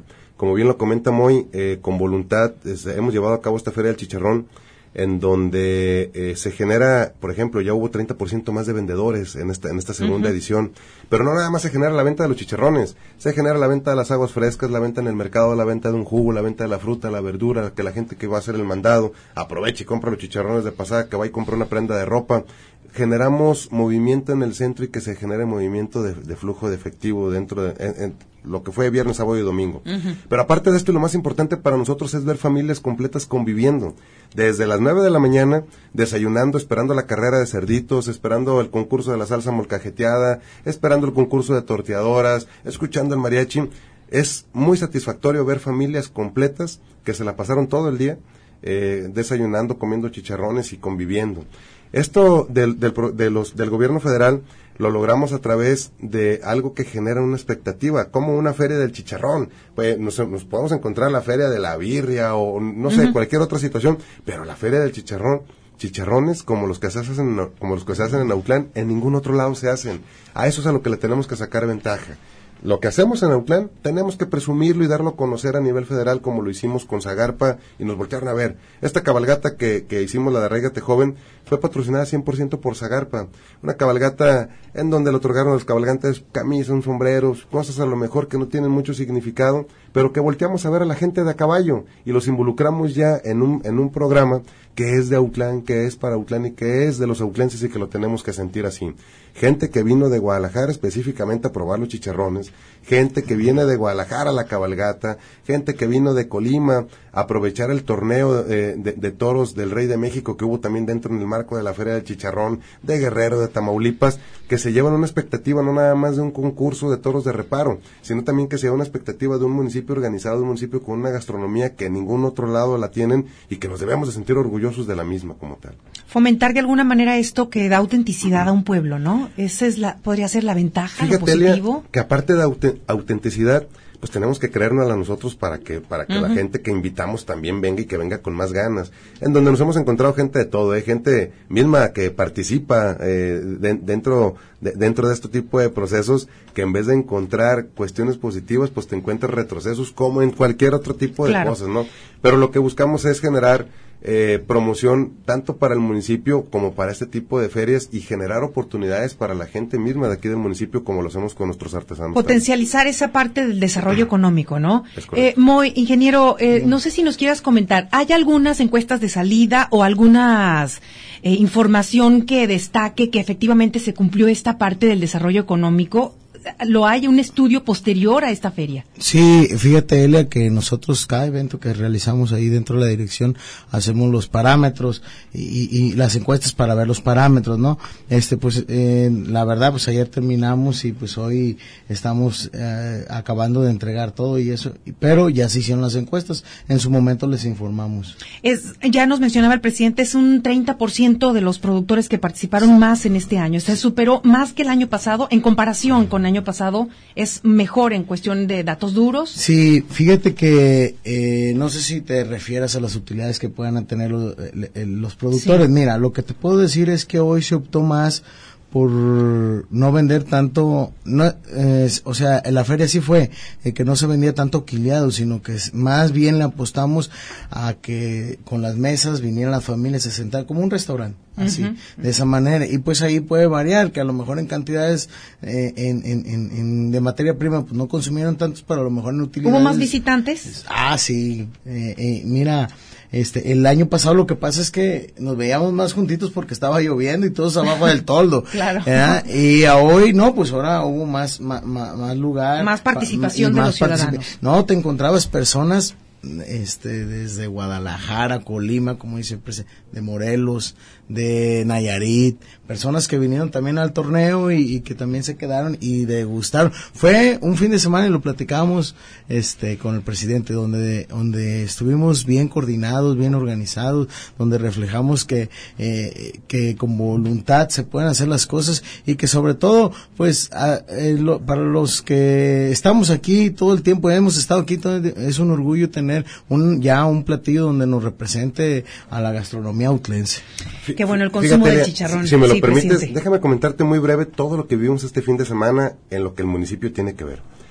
como bien lo comenta Moy, eh, con voluntad es, hemos llevado a cabo esta Feria del Chicharrón, en donde eh, se genera, por ejemplo, ya hubo treinta por ciento más de vendedores en esta en esta segunda uh-huh. edición, pero no nada más se genera la venta de los chicharrones, se genera la venta de las aguas frescas, la venta en el mercado, la venta de un jugo, la venta de la fruta, la verdura, que la gente que va a hacer el mandado aproveche y compra los chicharrones de pasada, que va y compra una prenda de ropa. Generamos movimiento en el centro y que se genere movimiento de, de flujo de efectivo dentro de en, en lo que fue viernes, sábado y domingo. Uh-huh. Pero aparte de esto, y lo más importante para nosotros es ver familias completas conviviendo. Desde las nueve de la mañana, desayunando, esperando la carrera de cerditos, esperando el concurso de la salsa molcajeteada, esperando el concurso de torteadoras, escuchando el mariachi. Es muy satisfactorio ver familias completas que se la pasaron todo el día eh, desayunando, comiendo chicharrones y conviviendo. Esto del, del, de los, del gobierno federal lo logramos a través de algo que genera una expectativa, como una feria del chicharrón. Pues nos, nos podemos encontrar la feria de la birria o no sé, uh-huh. cualquier otra situación, pero la feria del chicharrón, chicharrones como los que se hacen, como los que se hacen en Autlán, en ningún otro lado se hacen. A eso es a lo que le tenemos que sacar ventaja. Lo que hacemos en Autlán, tenemos que presumirlo y darlo a conocer a nivel federal, como lo hicimos con Zagarpa, y nos voltearon a ver. Esta cabalgata que, que hicimos, la de Arráigate Joven, fue patrocinada cien por ciento por Zagarpa. Una cabalgata en donde le otorgaron a los cabalgantes camisas, sombreros, cosas a lo mejor que no tienen mucho significado, pero que volteamos a ver a la gente de a caballo, y los involucramos ya en un, en un programa que es de Autlán, que es para Autlán y que es de los autlenses y que lo tenemos que sentir así. Gente que vino de Guadalajara específicamente a probar los chicharrones, gente que viene de Guadalajara a la cabalgata, gente que vino de Colima a aprovechar el torneo de, de, de toros del Rey de México que hubo también dentro en el marco de la Feria del Chicharrón, de Guerrero, de Tamaulipas, que se llevan una expectativa no nada más de un concurso de toros de reparo, sino también que se lleva una expectativa de un municipio organizado, de un municipio con una gastronomía que en ningún otro lado la tienen y que nos debemos de sentir orgullosos de la misma como tal. Fomentar de alguna manera esto que da autenticidad a un pueblo, ¿no? Esa es la, podría ser la ventaja, Fíjate, lo positivo. Elia, que aparte de aut- autenticidad, pues tenemos que creérnosla a nosotros para que para que uh-huh. la gente que invitamos también venga y que venga con más ganas. En donde nos hemos encontrado gente de todo, ¿eh? Gente misma que participa eh, de, dentro de, dentro de este tipo de procesos, que en vez de encontrar cuestiones positivas, pues te encuentras retrocesos como en cualquier otro tipo de claro. cosas, ¿no? Pero lo que buscamos es generar Eh, promoción tanto para el municipio como para este tipo de ferias y generar oportunidades para la gente misma de aquí del municipio, como lo hacemos con nuestros artesanos. Potencializar también esa parte del desarrollo económico, ¿no? Eh, Moy, ingeniero, eh, no sé si nos quieras comentar, ¿hay algunas encuestas de salida o algunas eh, información que destaque que efectivamente se cumplió esta parte del desarrollo económico? ¿Lo hay un estudio posterior a esta feria? Sí, fíjate, Elia, que nosotros cada evento que realizamos ahí dentro de la dirección hacemos los parámetros y, y las encuestas para ver los parámetros, ¿no? Este, pues, eh, la verdad, pues ayer terminamos y pues hoy estamos eh, acabando de entregar todo y eso, pero ya se hicieron las encuestas, en su momento les informamos. Es, ya nos mencionaba el presidente, es un treinta por ciento de los productores que participaron más en este año, se superó más que el año pasado en comparación con el año pasado, ¿es mejor en cuestión de datos duros? Sí, fíjate que eh, no sé si te refieras a las utilidades que puedan tener los, los productores. Sí. Mira, lo que te puedo decir es que hoy se optó más por no vender tanto, no, eh, o sea, en la feria sí fue eh, que no se vendía tanto quiliado, sino que más bien le apostamos a que con las mesas vinieran las familias a sentar como un restaurante, así, uh-huh. de esa manera, y pues ahí puede variar, que a lo mejor en cantidades eh, en, en, en, en de materia prima pues no consumieron tantos, pero a lo mejor en utilidades. ¿Hubo más visitantes? Ah, sí, eh, eh, mira, Este, el año pasado lo que pasa es que nos veíamos más juntitos porque estaba lloviendo y todos abajo del toldo. Claro. ¿Eh? Y a hoy, no, pues ahora hubo más, más, más lugar. Más participación pa, de más los ciudadanos. No, te encontrabas personas, este, desde Guadalajara, Colima, como dice el presidente, de Morelos, de Nayarit, personas que vinieron también al torneo y, y que también se quedaron y degustaron. Fue un fin de semana y lo platicábamos este con el presidente, donde donde estuvimos bien coordinados, bien organizados, donde reflejamos que eh, que con voluntad se pueden hacer las cosas y que sobre todo, pues a, eh, lo, para los que estamos aquí todo el tiempo, hemos estado aquí, todo, es un orgullo tener un ya un platillo donde nos represente a la gastronomía autlense. Qué bueno el consumo Fíjate, del chicharrón. Si, si me lo sí, permites, presidente. déjame comentarte muy breve todo lo que vivimos este fin de semana en lo que el municipio tiene que ver.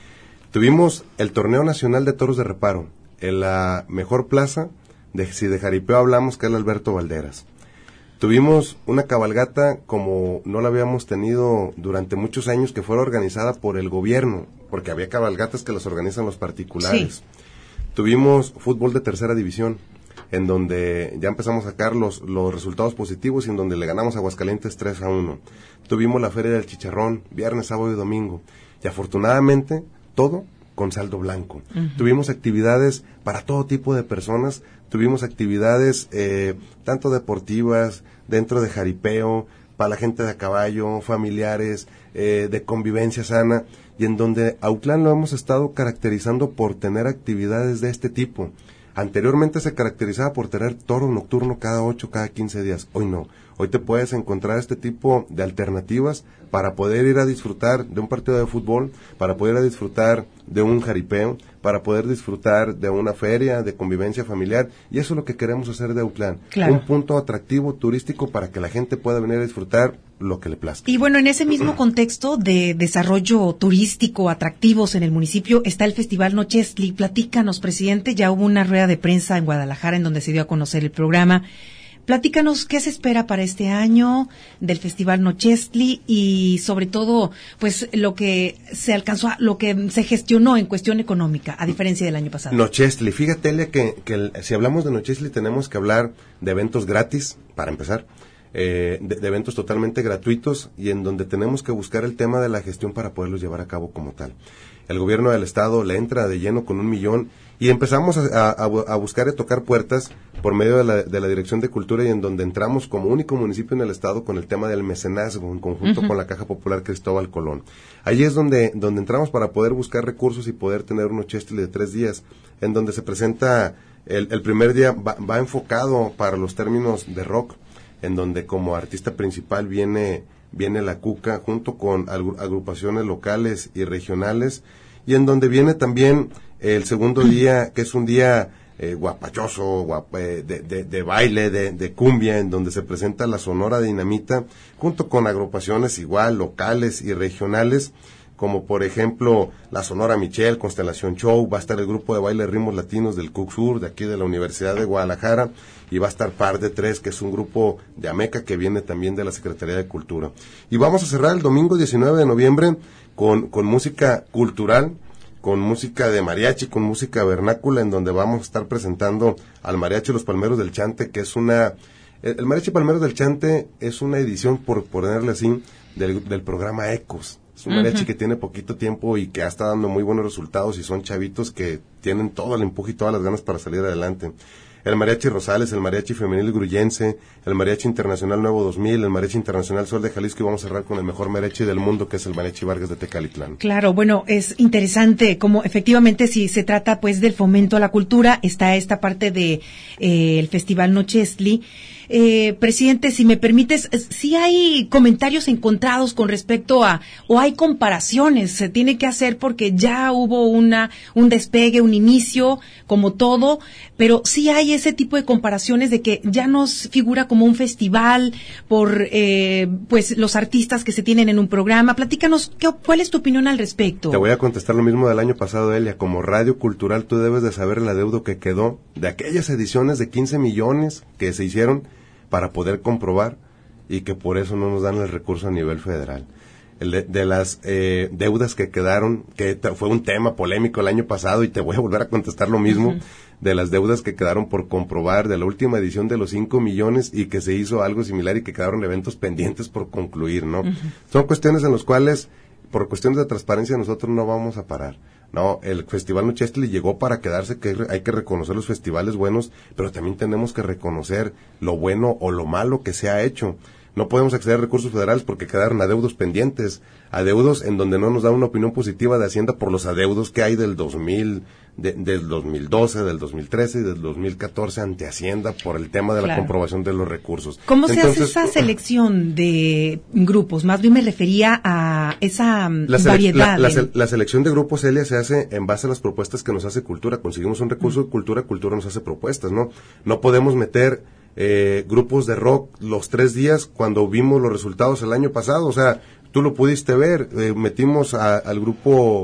Tuvimos el Torneo Nacional de Toros de Reparo, en la mejor plaza, de, si de jaripeo hablamos, que es el Alberto Valderas. Tuvimos una cabalgata como no la habíamos tenido durante muchos años, que fuera organizada por el gobierno, porque había cabalgatas que las organizan los particulares. Sí. Tuvimos fútbol de tercera división, en donde ya empezamos a sacar los, los resultados positivos y en donde le ganamos a Aguascalientes tres a uno. Tuvimos la Feria del Chicharrón, viernes, sábado y domingo. Y afortunadamente, todo con saldo blanco. Uh-huh. Tuvimos actividades para todo tipo de personas, tuvimos actividades eh, tanto deportivas, dentro de jaripeo, para la gente de a caballo, familiares, eh, de convivencia sana, y en donde Autlán lo hemos estado caracterizando por tener actividades de este tipo. Anteriormente se caracterizaba por tener toro nocturno cada ocho, cada quince días. Hoy no. Hoy te puedes encontrar este tipo de alternativas para poder ir a disfrutar de un partido de fútbol, para poder ir a disfrutar de un jaripeo, para poder disfrutar de una feria, de convivencia familiar, y eso es lo que queremos hacer de Autlán. Claro. Un punto atractivo turístico para que la gente pueda venir a disfrutar lo que le plazca. Y bueno, en ese mismo contexto de desarrollo turístico, atractivos en el municipio, está el Festival Nochestli. Platícanos, presidente, ya hubo una rueda de prensa en Guadalajara en donde se dio a conocer el programa. Platícanos qué se espera para este año del Festival Nochestli y sobre todo, pues lo que se alcanzó, lo que se gestionó en cuestión económica, a diferencia del año pasado. Nochestli, fíjate, Elia, que, que el, si hablamos de Nochestli tenemos que hablar de eventos gratis, para empezar, eh, de, de eventos totalmente gratuitos y en donde tenemos que buscar el tema de la gestión para poderlos llevar a cabo como tal. El gobierno del estado le entra de lleno con un millón y empezamos a, a, a buscar y tocar puertas por medio de la, de la Dirección de Cultura y en donde entramos como único municipio en el estado con el tema del mecenazgo en conjunto uh-huh. con la Caja Popular Cristóbal Colón. Allí es donde, donde entramos para poder buscar recursos y poder tener un Nochestli de tres días en donde se presenta, el, el primer día va, va enfocado para los términos de rock, en donde como artista principal viene, viene la Cuca junto con agrupaciones locales y regionales y en donde viene también el segundo día, que es un día eh, guapachoso, guap, eh, de, de, de baile, de, de cumbia, en donde se presenta la Sonora Dinamita, junto con agrupaciones igual, locales y regionales, como por ejemplo la Sonora Michel, Constelación Show, va a estar el grupo de baile Ritmos Latinos del Cucsur, de aquí de la Universidad de Guadalajara, y va a estar Par de Tres, que es un grupo de Ameca que viene también de la Secretaría de Cultura. Y vamos a cerrar el domingo diecinueve de noviembre con, con música cultural, con música de mariachi, con música vernácula, en donde vamos a estar presentando al Mariachi Los Palmeros del Chante, que es una... El, el Mariachi Palmeros del Chante es una edición, por ponerle así, del, del programa Ecos. Es un mariachi uh-huh. que tiene poquito tiempo y que ha estado dando muy buenos resultados y son chavitos que tienen todo el empuje y todas las ganas para salir adelante. El Mariachi Rosales, el Mariachi Femenil Gruyense, el Mariachi Internacional Nuevo dos mil, el Mariachi Internacional Sol de Jalisco y vamos a cerrar con el mejor mariachi del mundo que es el Mariachi Vargas de Tecalitlán. Claro, bueno, es interesante como efectivamente si se trata pues del fomento a la cultura, está esta parte de eh, el Festival Nochestli. Eh, presidente, si me permites, si hay comentarios encontrados con respecto a, o hay comparaciones, se tiene que hacer porque ya hubo una, un despegue, un inicio, como todo, pero sí hay ese tipo de comparaciones de que ya nos figura como un festival por, eh, pues, los artistas que se tienen en un programa. Platícanos, ¿qué, ¿cuál es tu opinión al respecto? Te voy a contestar lo mismo del año pasado, Elia. Como radio cultural, tú debes de saber el adeudo que quedó de aquellas ediciones de quince millones que se hicieron para poder comprobar y que por eso no nos dan el recurso a nivel federal. El de, de las eh, deudas que quedaron, que t- fue un tema polémico el año pasado y te voy a volver a contestar lo mismo, uh-huh. de las deudas que quedaron por comprobar de la última edición de los cinco millones y que se hizo algo similar y que quedaron eventos pendientes por concluir, ¿no? Uh-huh. Son cuestiones en las cuales, por cuestiones de transparencia, nosotros no vamos a parar. No, el Festival Nochestli llegó para quedarse, que hay que reconocer los festivales buenos, pero también tenemos que reconocer lo bueno o lo malo que se ha hecho. No podemos acceder a recursos federales porque quedaron adeudos pendientes, adeudos en donde no nos da una opinión positiva de Hacienda por los adeudos que hay del dos mil, de, del dos mil doce, del dos mil trece y del dos mil catorce ante Hacienda por el tema de la claro. comprobación de los recursos. ¿Cómo Entonces, se hace esa selección de grupos? Más bien me refería a esa la sele- variedad. La, la, la selección de grupos, Elia, se hace en base a las propuestas que nos hace Cultura. Conseguimos un recurso de Cultura, Cultura nos hace propuestas, ¿no? No podemos meter eh, grupos de rock los tres días cuando vimos los resultados el año pasado. O sea, tú lo pudiste ver, eh, metimos a, al grupo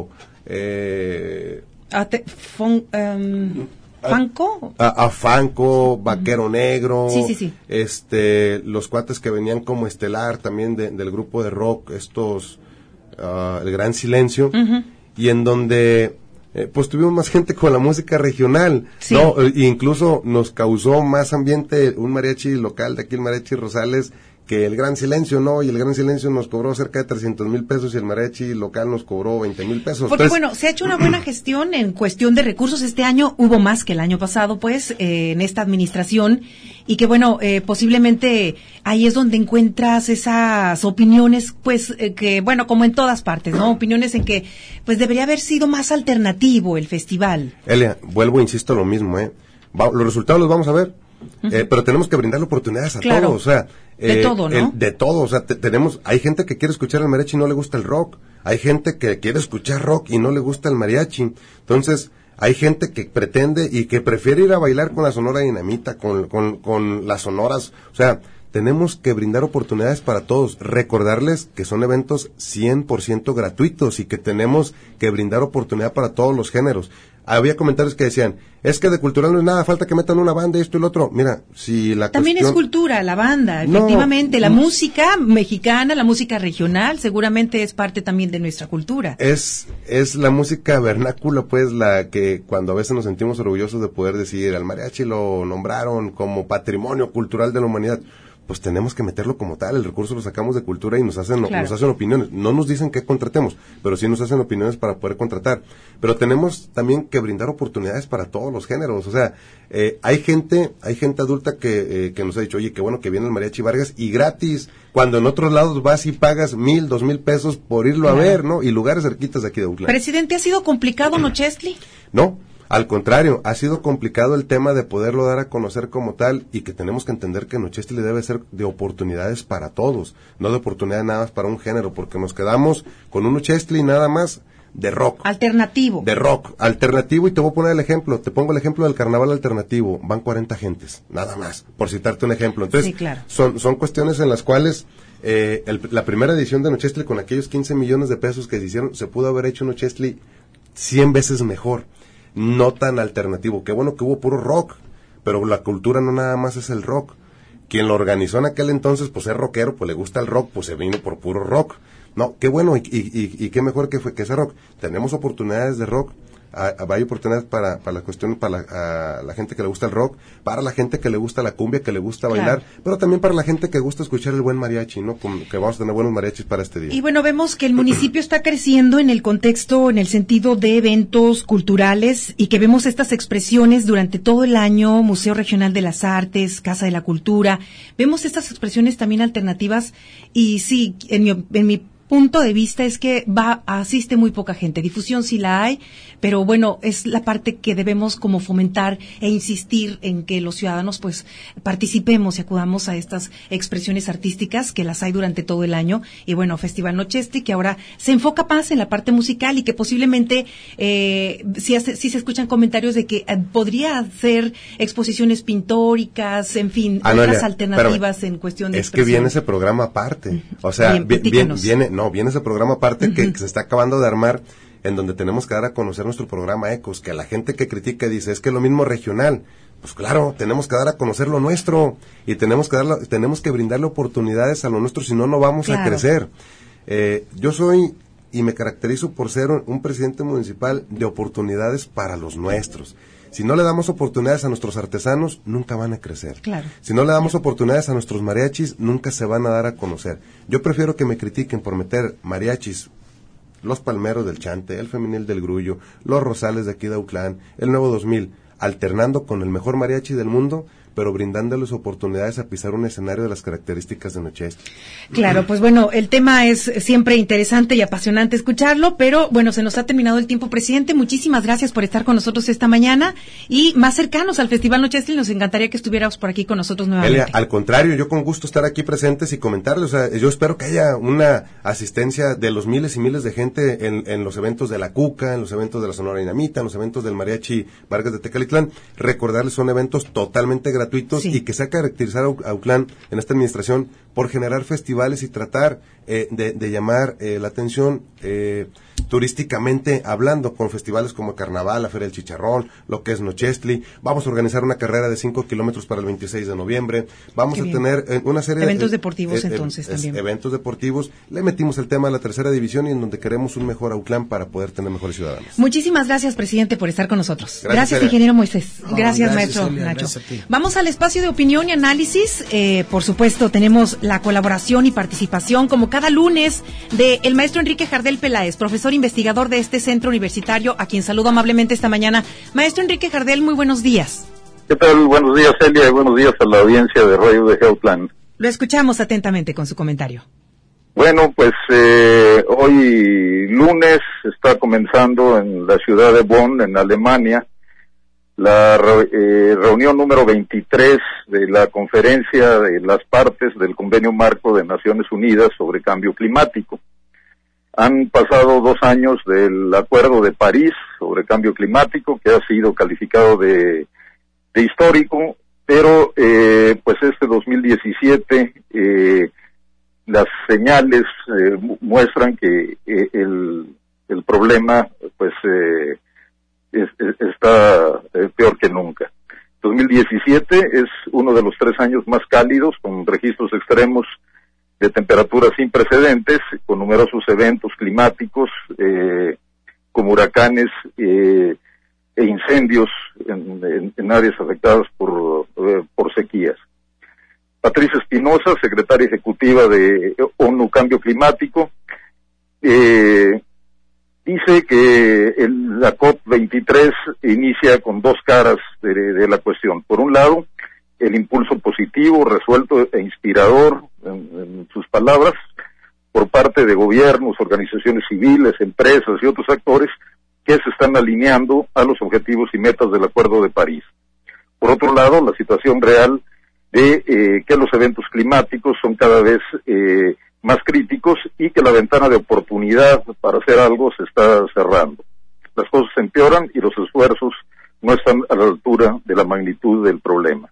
eh, Ate, fon, um, ¿Fanco? A, a Fanco, Vaquero Negro, sí, sí, sí. este, los cuates que venían como estelar también de, del grupo de rock, estos, uh, El Gran Silencio, uh-huh. y en donde eh, pues tuvimos más gente con la música regional, sí. ¿no? E incluso nos causó más ambiente un mariachi local de aquí, el Mariachi Rosales, que El Gran Silencio, ¿no? Y El Gran Silencio nos cobró cerca de trescientos mil pesos y el mariachi local nos cobró veinte mil pesos. Porque Entonces, bueno, se ha hecho una buena gestión en cuestión de recursos. Este año hubo más que el año pasado, pues, eh, en esta administración. Y que bueno, eh, posiblemente ahí es donde encuentras esas opiniones, pues, eh, que bueno, como en todas partes, ¿no? Opiniones en que, pues, debería haber sido más alternativo el festival. Elia, vuelvo, insisto, lo mismo, ¿eh? Va, los resultados los vamos a ver. Uh-huh. Eh, pero tenemos que brindarle oportunidades a claro. todos, o sea, de eh, todo, ¿no? El, de todo, o sea, te, tenemos, hay gente que quiere escuchar el mariachi y no le gusta el rock, hay gente que quiere escuchar rock y no le gusta el mariachi, entonces, hay gente que pretende y que prefiere ir a bailar con la Sonora Dinamita, con, con, con las sonoras, o sea, tenemos que brindar oportunidades para todos, recordarles que son eventos cien por ciento gratuitos y que tenemos que brindar oportunidad para todos los géneros. Había comentarios que decían, es que de cultural no es nada, falta que metan una banda, esto y lo otro. Mira, si la También cuestión... es cultura, la banda, efectivamente. No, la no. música mexicana, la música regional, seguramente es parte también de nuestra cultura. Es es la música vernácula, pues, la que cuando a veces nos sentimos orgullosos de poder decir, al mariachi lo nombraron como patrimonio cultural de la humanidad. Pues tenemos que meterlo como tal, el recurso lo sacamos de cultura y nos hacen claro. nos hacen opiniones, no nos dicen que contratemos, pero sí nos hacen opiniones para poder contratar, pero tenemos también que brindar oportunidades para todos los géneros, o sea, eh, hay gente, hay gente adulta que, eh, que nos ha dicho, oye, qué bueno que viene el Mariachi Vargas y gratis, cuando en otros lados vas y pagas mil, dos mil pesos por irlo claro. a ver, ¿no? Y lugares cerquitas de aquí de Autlán. Presidente, ¿ha sido complicado, no, Chesli? No. Al contrario, ha sido complicado el tema de poderlo dar a conocer como tal y que tenemos que entender que Nochesli debe ser de oportunidades para todos, no de oportunidades nada más para un género, porque nos quedamos con un Nochesli nada más de rock. Alternativo. De rock, alternativo, y te voy a poner el ejemplo, te pongo el ejemplo del carnaval alternativo, van cuarenta gentes, nada más, por citarte un ejemplo. Entonces, sí, claro. son, son cuestiones en las cuales eh, el, la primera edición de Nochesli con aquellos quince millones de pesos que se hicieron, se pudo haber hecho Nochesli cien veces mejor. No tan alternativo, qué bueno que hubo puro rock, pero la cultura no nada más es el rock. Quien lo organizó en aquel entonces, pues es rockero, pues le gusta el rock, pues se vino por puro rock. No, qué bueno y, y, y, y qué mejor que, fue, que ese rock. Tenemos oportunidades de rock, hay oportunidades para, para la cuestión, para la, a la gente que le gusta el rock, para la gente que le gusta la cumbia, que le gusta claro. bailar, pero también para la gente que gusta escuchar el buen mariachi, ¿no? Como que vamos a tener buenos mariachis para este día. Y bueno, vemos que el municipio está creciendo en el contexto, en el sentido de eventos culturales y que vemos estas expresiones durante todo el año, Museo Regional de las Artes, Casa de la Cultura, vemos estas expresiones también alternativas y sí, en mi, en mi punto de vista es que va asiste muy poca gente, difusión sí la hay, pero bueno, es la parte que debemos como fomentar e insistir en que los ciudadanos pues participemos y acudamos a estas expresiones artísticas que las hay durante todo el año. Y bueno, Festival Nochesli, que ahora se enfoca más en la parte musical y que posiblemente eh, sí, hace, sí se escuchan comentarios de que eh, podría hacer exposiciones pintóricas, en fin, ah, otras no, alternativas espérame. en cuestión de es expresión. que viene ese programa aparte, o sea, Bien, vi, bien, viene no, viene ese programa aparte uh-huh. que, que se está acabando de armar, en donde tenemos que dar a conocer nuestro programa Ecos, que la gente que critica dice, es que es lo mismo regional. Pues claro, tenemos que dar a conocer lo nuestro, y tenemos que darle, tenemos que brindarle oportunidades a lo nuestro, si no, no vamos claro. a crecer. Eh, yo soy, y me caracterizo por ser un, un presidente municipal de oportunidades para los nuestros. Si no le damos oportunidades a nuestros artesanos, nunca van a crecer. Claro. Si no le damos oportunidades a nuestros mariachis, nunca se van a dar a conocer. Yo prefiero que me critiquen por meter mariachis, los Palmeros del Chante, el Femenil del Grullo, los Rosales de aquí de Autlán, el Nuevo dos mil, alternando con el mejor mariachi del mundo, pero brindándoles oportunidades a pisar un escenario de las características de Nochesli. Claro, pues bueno, el tema es siempre interesante y apasionante escucharlo, pero bueno, se nos ha terminado el tiempo, presidente. Muchísimas gracias por estar con nosotros esta mañana y más cercanos al Festival Nochesli, nos encantaría que estuvieras por aquí con nosotros nuevamente. Elia, al contrario, yo con gusto estar aquí presentes y comentarles, o sea, yo espero que haya una asistencia de los miles y miles de gente en, en los eventos de la Cuca, en los eventos de la Sonora Dinamita, en los eventos del Mariachi Vargas de Tecalitlán. Recordarles, son eventos totalmente gratuitos. Sí. Y que se ha caracterizado a Autlán en esta administración por generar festivales y tratar eh, de, de llamar eh, la atención eh, turísticamente hablando, con festivales como Carnaval, la Feria del Chicharrón, lo que es Nochestli. Vamos a organizar una carrera de cinco kilómetros para el veintiséis de noviembre. Vamos Qué a bien. tener eh, una serie Eventos de... deportivos, eh, entonces, eh, también. Eventos deportivos. Le metimos el tema a la tercera división y en donde queremos un mejor Autlán para poder tener mejores ciudadanos. Muchísimas gracias, presidente, por estar con nosotros. Gracias, Gracias, Celia. ingeniero Moisés. No, gracias, gracias, maestro Celia, Nacho. gracias a ti. Vamos al espacio de opinión y análisis. Eh, por supuesto, tenemos la colaboración y participación, como cada lunes, de el maestro Enrique Jardel Peláez, profesor investigador de este centro universitario, a quien saludo amablemente esta mañana. Maestro Enrique Jardel, muy buenos días. ¿Qué tal? Buenos días, Celia, y buenos días a la audiencia de Radio de Autlán. Lo escuchamos atentamente con su comentario. Bueno, pues eh, hoy lunes está comenzando en la ciudad de Bonn, en Alemania, la eh, reunión número veintitrés de la conferencia de las partes del Convenio Marco de Naciones Unidas sobre Cambio Climático. Han pasado dos años del Acuerdo de París sobre Cambio Climático, que ha sido calificado de, de histórico, pero eh, pues este dos mil diecisiete eh, las señales eh, muestran que eh, el, el problema pues eh, es, es, está eh, peor que nunca. dos mil diecisiete es uno de los tres años más cálidos, con registros extremos de temperaturas sin precedentes, con numerosos eventos climáticos, eh, como huracanes eh, e incendios en, en, en áreas afectadas por, eh, por sequías. Patricia Espinosa, secretaria ejecutiva de ONU Cambio Climático, eh, dice que el, la COP veintitrés inicia con dos caras de, de la cuestión. Por un lado, el impulso positivo, resuelto e inspirador, en, en sus palabras, por parte de gobiernos, organizaciones civiles, empresas y otros actores que se están alineando a los objetivos y metas del Acuerdo de París. Por otro lado, la situación real de eh, que los eventos climáticos son cada vez eh, más críticos y que la ventana de oportunidad para hacer algo se está cerrando. Las cosas empeoran y los esfuerzos no están a la altura de la magnitud del problema.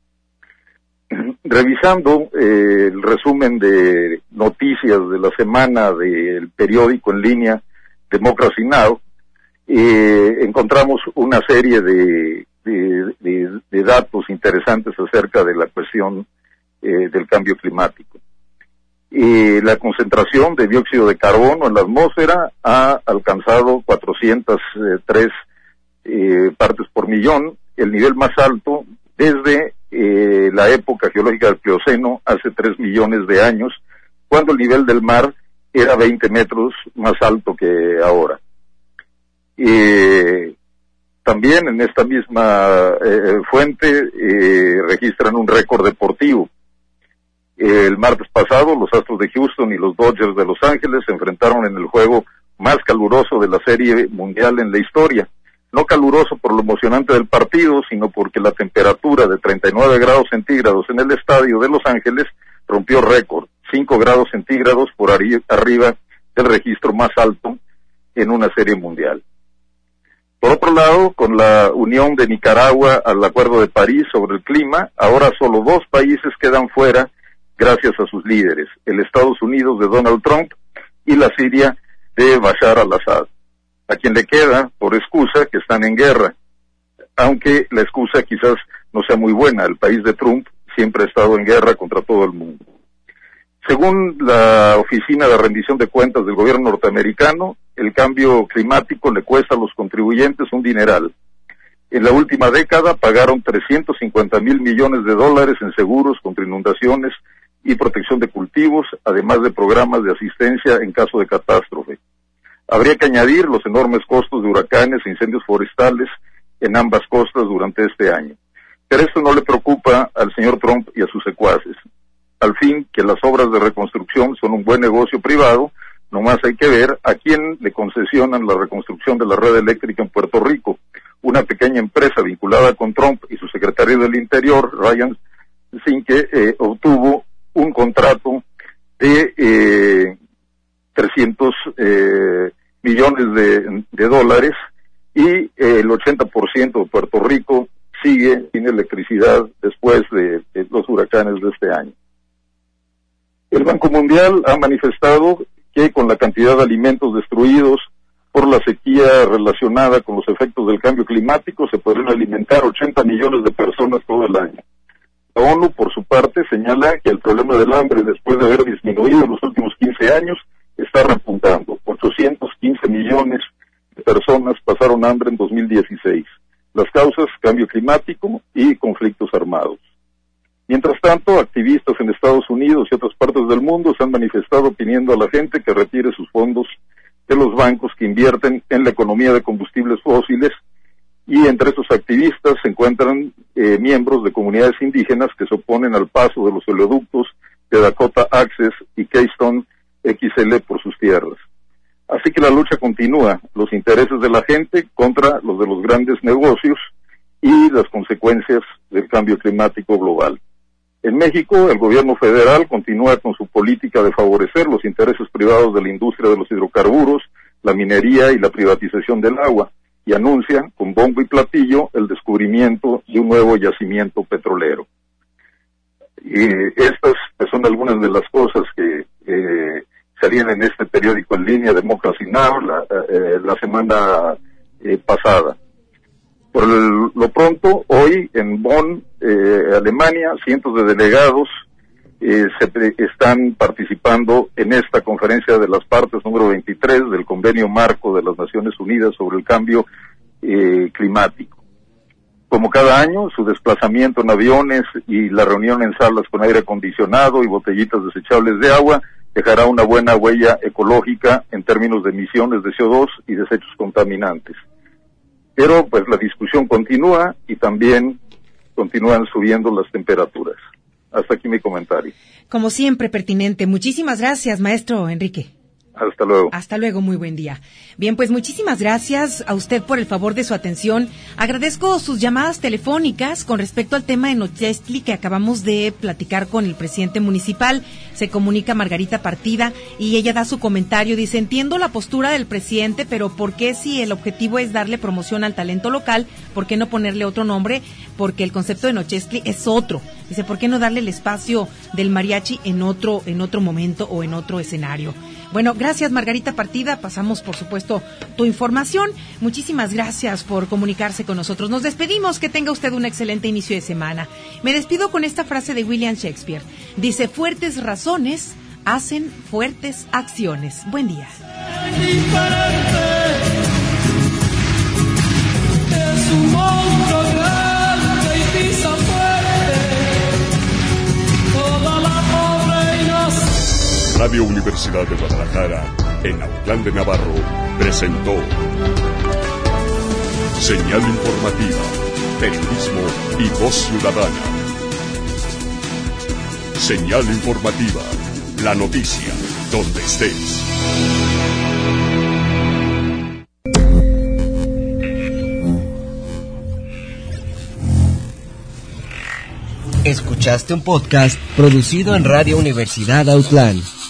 Revisando eh, el resumen de noticias de la semana del periódico en línea Democracy Now!, eh, encontramos una serie de, de, de, de datos interesantes acerca de la cuestión eh, del cambio climático. Eh, la concentración de dióxido de carbono en la atmósfera ha alcanzado cuatrocientas tres eh, partes por millón, el nivel más alto desde eh, la época geológica del Plioceno, hace tres millones de años, cuando el nivel del mar era veinte metros más alto que ahora. Eh, también en esta misma eh, fuente eh, registran un récord deportivo. El martes pasado, los Astros de Houston y los Dodgers de Los Ángeles se enfrentaron en el juego más caluroso de la Serie Mundial en la historia. No caluroso por lo emocionante del partido, sino porque la temperatura de treinta y nueve grados centígrados en el estadio de Los Ángeles rompió récord, cinco grados centígrados por arri- arriba del registro más alto en una Serie Mundial. Por otro lado, con la unión de Nicaragua al Acuerdo de París sobre el clima, ahora solo dos países quedan fuera gracias a sus líderes, el Estados Unidos de Donald Trump y la Siria de Bashar al-Assad, a quien le queda por excusa que están en guerra, aunque la excusa quizás no sea muy buena. El país de Trump siempre ha estado en guerra contra todo el mundo. Según la Oficina de Rendición de Cuentas del gobierno norteamericano, el cambio climático le cuesta a los contribuyentes un dineral. En la última década pagaron trescientos cincuenta mil millones de dólares en seguros contra inundaciones y protección de cultivos, además de programas de asistencia en caso de catástrofe. Habría que añadir los enormes costos de huracanes e incendios forestales en ambas costas durante este año. Pero esto no le preocupa al señor Trump y a sus secuaces. Al fin, que las obras de reconstrucción son un buen negocio privado, nomás hay que ver a quién le concesionan la reconstrucción de la red eléctrica en Puerto Rico. Una pequeña empresa vinculada con Trump y su secretario del Interior, Ryan Zinke, eh, obtuvo un contrato de eh, trescientos eh, millones de, de dólares y eh, el ochenta por ciento de Puerto Rico sigue sin electricidad después de, de los huracanes de este año. El Banco Mundial ha manifestado que con la cantidad de alimentos destruidos por la sequía relacionada con los efectos del cambio climático se podrían alimentar ochenta millones de personas todo el año. La ONU, por su parte, señala que el problema del hambre, después de haber disminuido en los últimos quince años, está repuntando. ochocientos quince millones de personas pasaron hambre en dos mil dieciséis. Las causas, cambio climático y conflictos armados. Mientras tanto, activistas en Estados Unidos y otras partes del mundo se han manifestado pidiendo a la gente que retire sus fondos de los bancos que invierten en la economía de combustibles fósiles, y entre estos activistas se encuentran eh, miembros de comunidades indígenas que se oponen al paso de los oleoductos de Dakota Access y Keystone X L por sus tierras. Así que la lucha continúa, los intereses de la gente contra los de los grandes negocios y las consecuencias del cambio climático global. En México, el gobierno federal continúa con su política de favorecer los intereses privados de la industria de los hidrocarburos, la minería y la privatización del agua, y anuncia con bombo y platillo el descubrimiento de un nuevo yacimiento petrolero. Y estas son algunas de las cosas que eh, salían en este periódico en línea, Democracy Now!, la, eh, la semana eh, pasada. Por el, lo pronto, hoy en Bonn, eh, Alemania, cientos de delegados eh, se pre, están participando en esta conferencia de las partes número veintitrés del Convenio Marco de las Naciones Unidas sobre el Cambio eh, Climático. Como cada año, su desplazamiento en aviones y la reunión en salas con aire acondicionado y botellitas desechables de agua dejará una buena huella ecológica en términos de emisiones de C O dos y desechos contaminantes. Pero pues la discusión continúa y también continúan subiendo las temperaturas. Hasta aquí mi comentario. Como siempre, pertinente. Muchísimas gracias, maestro Enrique. Hasta luego. Hasta luego, muy buen día. Bien, pues muchísimas gracias a usted por el favor de su atención. Agradezco sus llamadas telefónicas con respecto al tema de Nochestli que acabamos de platicar con el presidente municipal. Se comunica Margarita Partida y ella da su comentario. Dice, entiendo la postura del presidente, pero ¿por qué si el objetivo es darle promoción al talento local, por qué no ponerle otro nombre? Porque el concepto de Nochestli es otro. Dice, ¿por qué no darle el espacio del mariachi en otro, en otro momento o en otro escenario? Bueno, gracias Margarita Partida, pasamos por supuesto tu información. Muchísimas gracias por comunicarse con nosotros. Nos despedimos, que tenga usted un excelente inicio de semana. Me despido con esta frase de William Shakespeare. Dice, fuertes razones hacen fuertes acciones. Buen día. Es un monstruo grande y pisa fuerte toda la pobre inocencia. Radio Universidad de Guadalajara, en Autlán de Navarro, presentó Señal Informativa, Periodismo y Voz Ciudadana. Señal Informativa, la noticia, donde estés. Escuchaste un podcast producido en Radio Universidad Autlán.